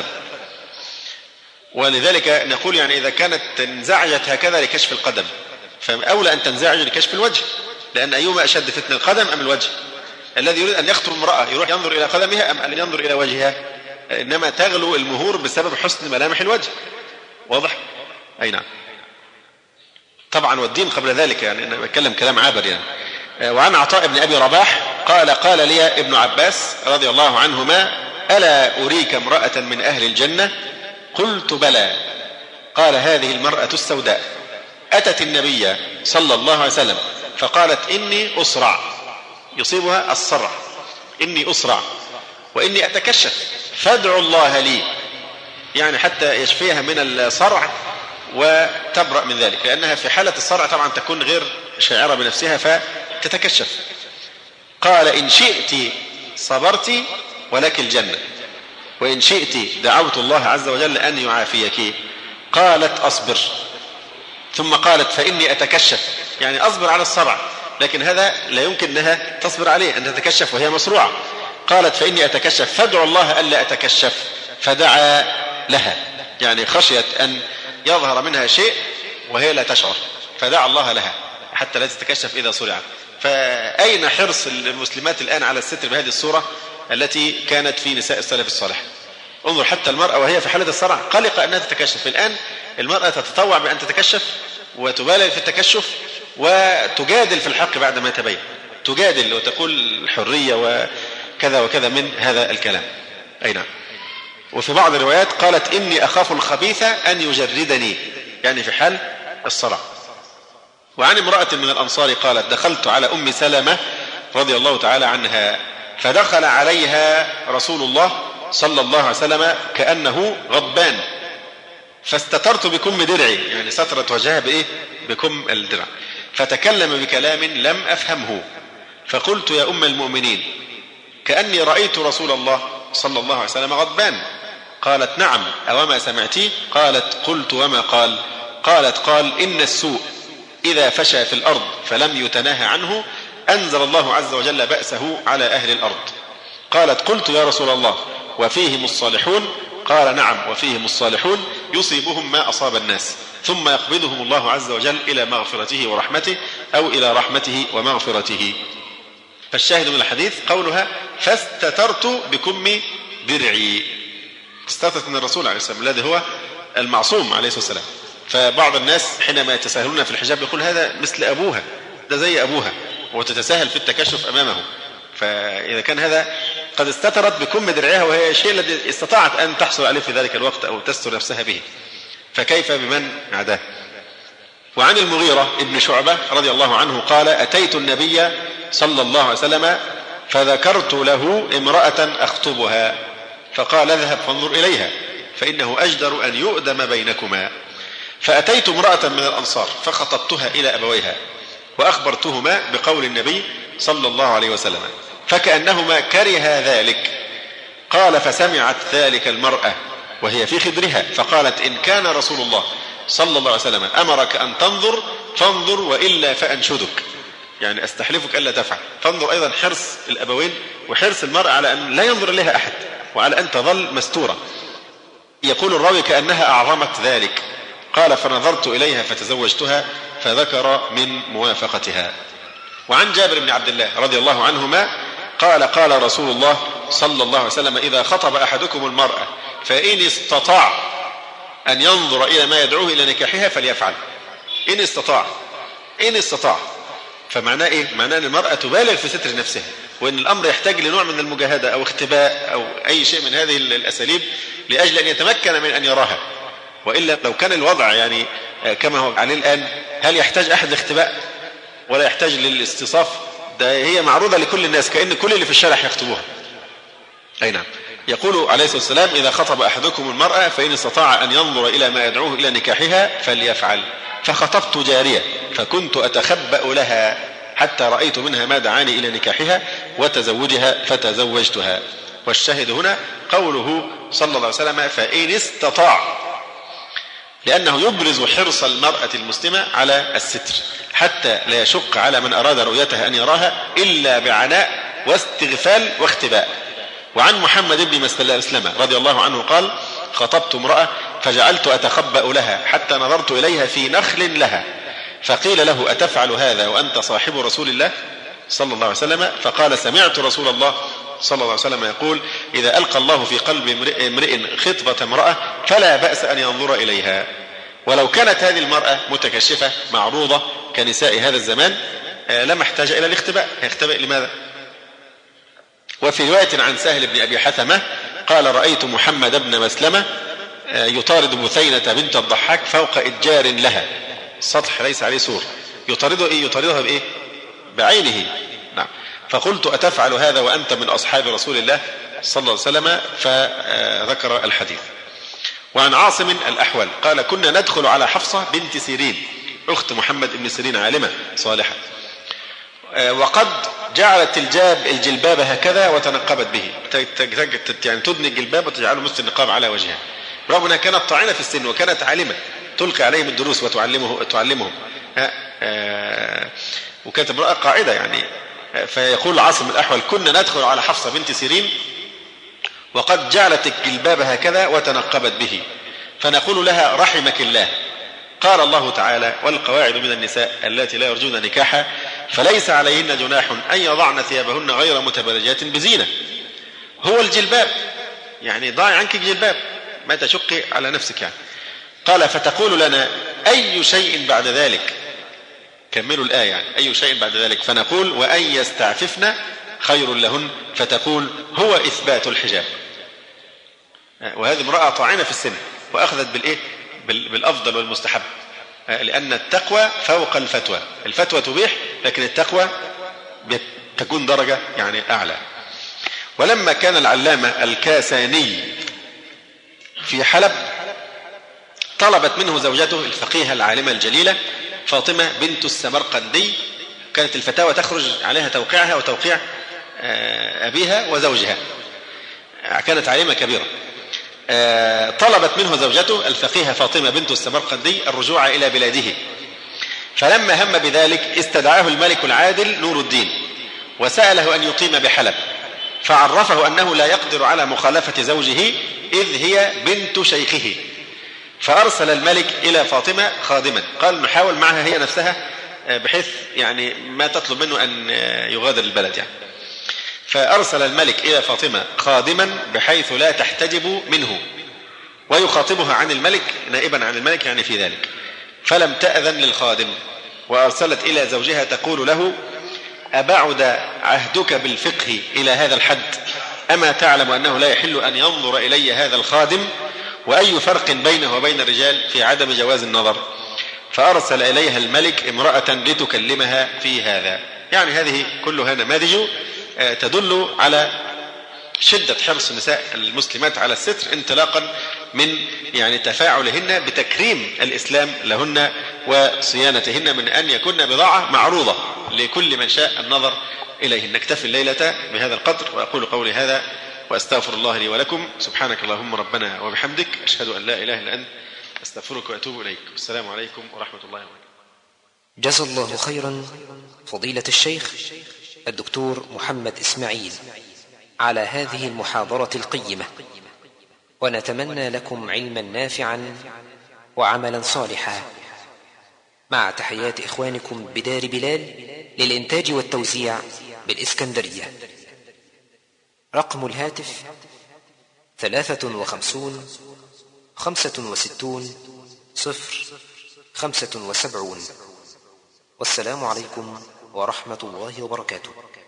ولذلك نقول يعني إذا كانت انزعجت هكذا لكشف القدم فأولى أن تنزعج لكشف الوجه، لأن أيما أشد فتنة القدم أم الوجه؟ الذي يريد أن يخطر امرأة يروح ينظر إلى قدمها أم أن ينظر إلى وجهها؟ إنما تغلو المهور بسبب حسن ملامح الوجه. واضح؟ أي نعم. طبعا والدين قبل ذلك، يعني أنا بتكلم كلام عابر يعني. وعن عطاء بن أبي رباح قال قال لي ابن عباس رضي الله عنهما ألا أريك امرأة من أهل الجنة؟ قلت بلى. قال هذه المرأة السوداء أتت النبي صلى الله عليه وسلم فقالت إني أسرع، يصيبها الصرع، إني أسرع وإني أتكشف فادعوا الله لي، يعني حتى يشفيها من الصرع وتبرأ من ذلك، لأنها في حالة الصرع طبعا تكون غير شاعرة بنفسها فتتكشف. قال إن شئت صبرت ولك الجنة وإن شئت دعوت الله عز وجل أن يعافيك. قالت أصبر. ثم قالت فإني أتكشف، يعني أصبر على الصرع، لكن هذا لا يمكن أنها تصبر عليه أن تتكشف وهي مصروعة. قالت فإني أتكشف فادعوا الله ألا أتكشف، فدعا لها، يعني خشيت أن يظهر منها شيء وهي لا تشعر، فدعا الله لها حتى لا تتكشف إذا صرعت. فأين حرص المسلمات الآن على الستر بهذه الصورة التي كانت في نساء السلف الصالح؟ انظر حتى المرأة وهي في حالة الصرع قلقة أنها تتكشف. الآن المرأة تتطوع بأن تتكشف وتبالغ في التكشف وتجادل في الحق بعد ما يتبين، تجادل وتقول الحرية وكذا وكذا من هذا الكلام. أي نعم. وفي بعض الروايات قالت إني أخاف الخبيث أن يجردني، يعني في حال الصلع. وعن امرأة من الأنصار قالت دخلت على أم سلمة رضي الله تعالى عنها فدخل عليها رسول الله صلى الله عليه وسلم كأنه غضبان فاستترت بكم درعي، يعني سترت وجهها بإيه؟ بكم الدرع، فتكلم بكلام لم أفهمه فقلت يا أم المؤمنين كأني رأيت رسول الله صلى الله عليه وسلم غضبان. قالت نعم أوما سمعتي؟ قالت قلت وما قال؟ قالت قال إن السوء إذا فشى في الأرض فلم يتناهى عنه أنزل الله عز وجل بأسه على أهل الأرض. قالت قلت يا رسول الله وفيهم الصالحون؟ قال نعم وفيهم الصالحون يصيبهم ما أصاب الناس ثم يقبضهم الله عز وجل إلى مغفرته ورحمته أو إلى رحمته ومغفرته. فالشاهد من الحديث قولها فاستترت بكم درعي، استترت من الرسول عليه السلام الذي هو المعصوم عليه الصلاة والسلام. فبعض الناس حينما يتساهلون في الحجاب يقول هذا مثل أبوها، ده زي أبوها، وتتساهل في التكشف أمامه. فإذا كان هذا قد استترت بكم درعها وهي الشيء الذي استطاعت أن تحصل عليه في ذلك الوقت أو تستر نفسها به، فكيف بمن عداه؟ وعن المغيرة ابن شعبة رضي الله عنه قال أتيت النبي صلى الله عليه وسلم فذكرت له امرأة أخطبها فقال اذهب فانظر إليها فإنه أجدر أن يؤدم بينكما. فأتيت امرأة من الأنصار فخطبتها إلى أبويها وأخبرتهما بقول النبي صلى الله عليه وسلم فكأنهما كرها ذلك. قال فسمعت ذلك المرأة وهي في خدرها فقالت إن كان رسول الله صلى الله عليه وسلم أمرك أن تنظر فانظر وإلا فأنشدك، يعني أستحلفك ألا تفعل. فانظر أيضا حرص الأبوين وحرص المرأة على أن لا ينظر إليها أحد وعلى أن تظل مستورة. يقول الراوي كأنها أعظمت ذلك. قال فنظرت إليها فتزوجتها فذكر من موافقتها. وعن جابر بن عبد الله رضي الله عنهما قال قال رسول الله صلى الله عليه وسلم إذا خطب أحدكم المرأة فإن استطاع أن ينظر إلى ما يدعوه إلى نكاحها فليفعل. إن استطاع فمعناه إيه؟ معناه أن المرأة تبالغ في ستر نفسها، وأن الأمر يحتاج لنوع من المجاهدة أو اختباء أو أي شيء من هذه الأساليب لأجل أن يتمكن من أن يراها. وإلا لو كان الوضع يعني كما هو عليه الآن هل يحتاج أحد الاختباء ولا يحتاج للاستصاف؟ ده هي معروضة لكل الناس كأن كل اللي في الشارع يخطبوها. أي نعم. يقول عليه الصلاة والسلام إذا خطب أحدكم المرأة فإن استطاع أن ينظر إلى ما يدعوه إلى نكاحها فليفعل. فخطبت جارية فكنت أتخبأ لها حتى رأيت منها ما دعاني إلى نكاحها وتزوجها فتزوجتها. والشاهد هنا قوله صلى الله عليه وسلم فإن استطاع، لأنه يبرز حرص المرأة المسلمة على الستر حتى لا يشق على من أراد رؤيتها أن يراها إلا بعناء واستغفال واختباء. وعن محمد بن مسلمة رضي الله عنه قال خطبت امرأة فجعلت أتخبأ لها حتى نظرت إليها في نخل لها فقيل له أتفعل هذا وأنت صاحب رسول الله صلى الله عليه وسلم؟ فقال سمعت رسول الله صلى الله عليه وسلم يقول إذا ألقى الله في قلب امرئ خطبة امرأة فلا بأس أن ينظر إليها. ولو كانت هذه المرأة متكشفة معروضة كنساء هذا الزمان لما احتاج إلى الاختباء. يختبئ لماذا؟ وفي رواية عن سهل بن أبي حثمة قال رأيت محمد بن مسلمة يطارد مثينة بنت الضحاك فوق إتجار لها، سطح ليس عليه سور، يطاردها بإيه؟ بعينه. نعم. فقلت أتفعل هذا وأنت من أصحاب رسول الله صلى الله عليه وسلم؟ فذكر الحديث. وعن عاصم الأحول قال كنا ندخل على حفصة بنت سيرين أخت محمد بن سيرين عالمة صالحة وقد جعلت الجلباب هكذا وتنقبت به، يعني تدني الجلباب وتجعله مثل النقاب على وجهها، رغم أنها كانت طاعنة في السن وكانت عالمة تلقي عليهم الدروس وتعلمهم وكانت امرأة قاعدة يعني. فيقول عاصم الأحول كنا ندخل على حفصة بنت سيرين وقد جعلت الجلباب هكذا وتنقبت به فنقول لها رحمك الله. قال الله تعالى والقواعد من النساء التي لا يرجون نكاحا فليس عليهن جناح أن يضعن ثيابهن غير متبرجات بزينة. هو الجلباب يعني ضاع عنك الجلباب ما تشقي على نفسك يعني. قال فتقول لنا أي شيء بعد ذلك؟ كملوا الآية يعني أي شيء بعد ذلك؟ فنقول وأن يستعففن خير لهن فتقول هو إثبات الحجاب. وهذه امرأة طاعنة في السن وأخذت بالإيه؟ بالأفضل والمستحب، لأن التقوى فوق الفتوى. الفتوى تبيح، لكن التقوى تكون درجة يعني أعلى. ولما كان العلامة الكاساني في حلب طلبت منه زوجته الفقيهة العالمة الجليلة فاطمة بنت السمرقندي، كانت الفتاوى تخرج عليها توقيعها وتوقيع أبيها وزوجها، كانت عالمة كبيرة. طلبت منه زوجته الفقيهة فاطمة بنت السمرقندي الرجوع إلى بلاده، فلما هم بذلك استدعاه الملك العادل نور الدين وسأله أن يقيم بحلب، فعرفه أنه لا يقدر على مخالفة زوجه إذ هي بنت شيخه، فأرسل الملك إلى فاطمة خادما، قال نحاول معها هي نفسها بحيث يعني ما تطلب منه أن يغادر البلد يعني. فأرسل الملك إلى فاطمة خادما بحيث لا تحتجب منه ويخاطبها عن الملك نائبا عن الملك يعني في ذلك، فلم تأذن للخادم، وأرسلت إلى زوجها تقول له أبعد عهدك بالفقه إلى هذا الحد؟ أما تعلم أنه لا يحل أن ينظر إلي هذا الخادم؟ وأي فرق بينه وبين الرجال في عدم جواز النظر؟ فأرسل إليها الملك امرأة لتكلمها في هذا. يعني هذه كلها نماذج تدل على شدة حرص النساء المسلمات على الستر انطلاقا من يعني تفاعلهن بتكريم الإسلام لهن وصيانتهن من أن يكن بضاعة معروضة لكل من شاء النظر إليهن. نكتفي الليلة بهذا القدر، وأقول قولي هذا وأستغفر الله لي ولكم. سبحانك اللهم ربنا وبحمدك، أشهد أن لا إله إلا أنت، أستغفرك وأتوب إليك. والسلام عليكم ورحمة الله وبركاته. جزا الله خيرا فضيلة الشيخ الدكتور محمد إسماعيل على هذه المحاضرة القيمة، ونتمنى لكم علما نافعا وعملا صالحا، مع تحيات إخوانكم بدار بلال للإنتاج والتوزيع بالإسكندرية. رقم الهاتف 53 65 075. والسلام عليكم ورحمة الله وبركاته.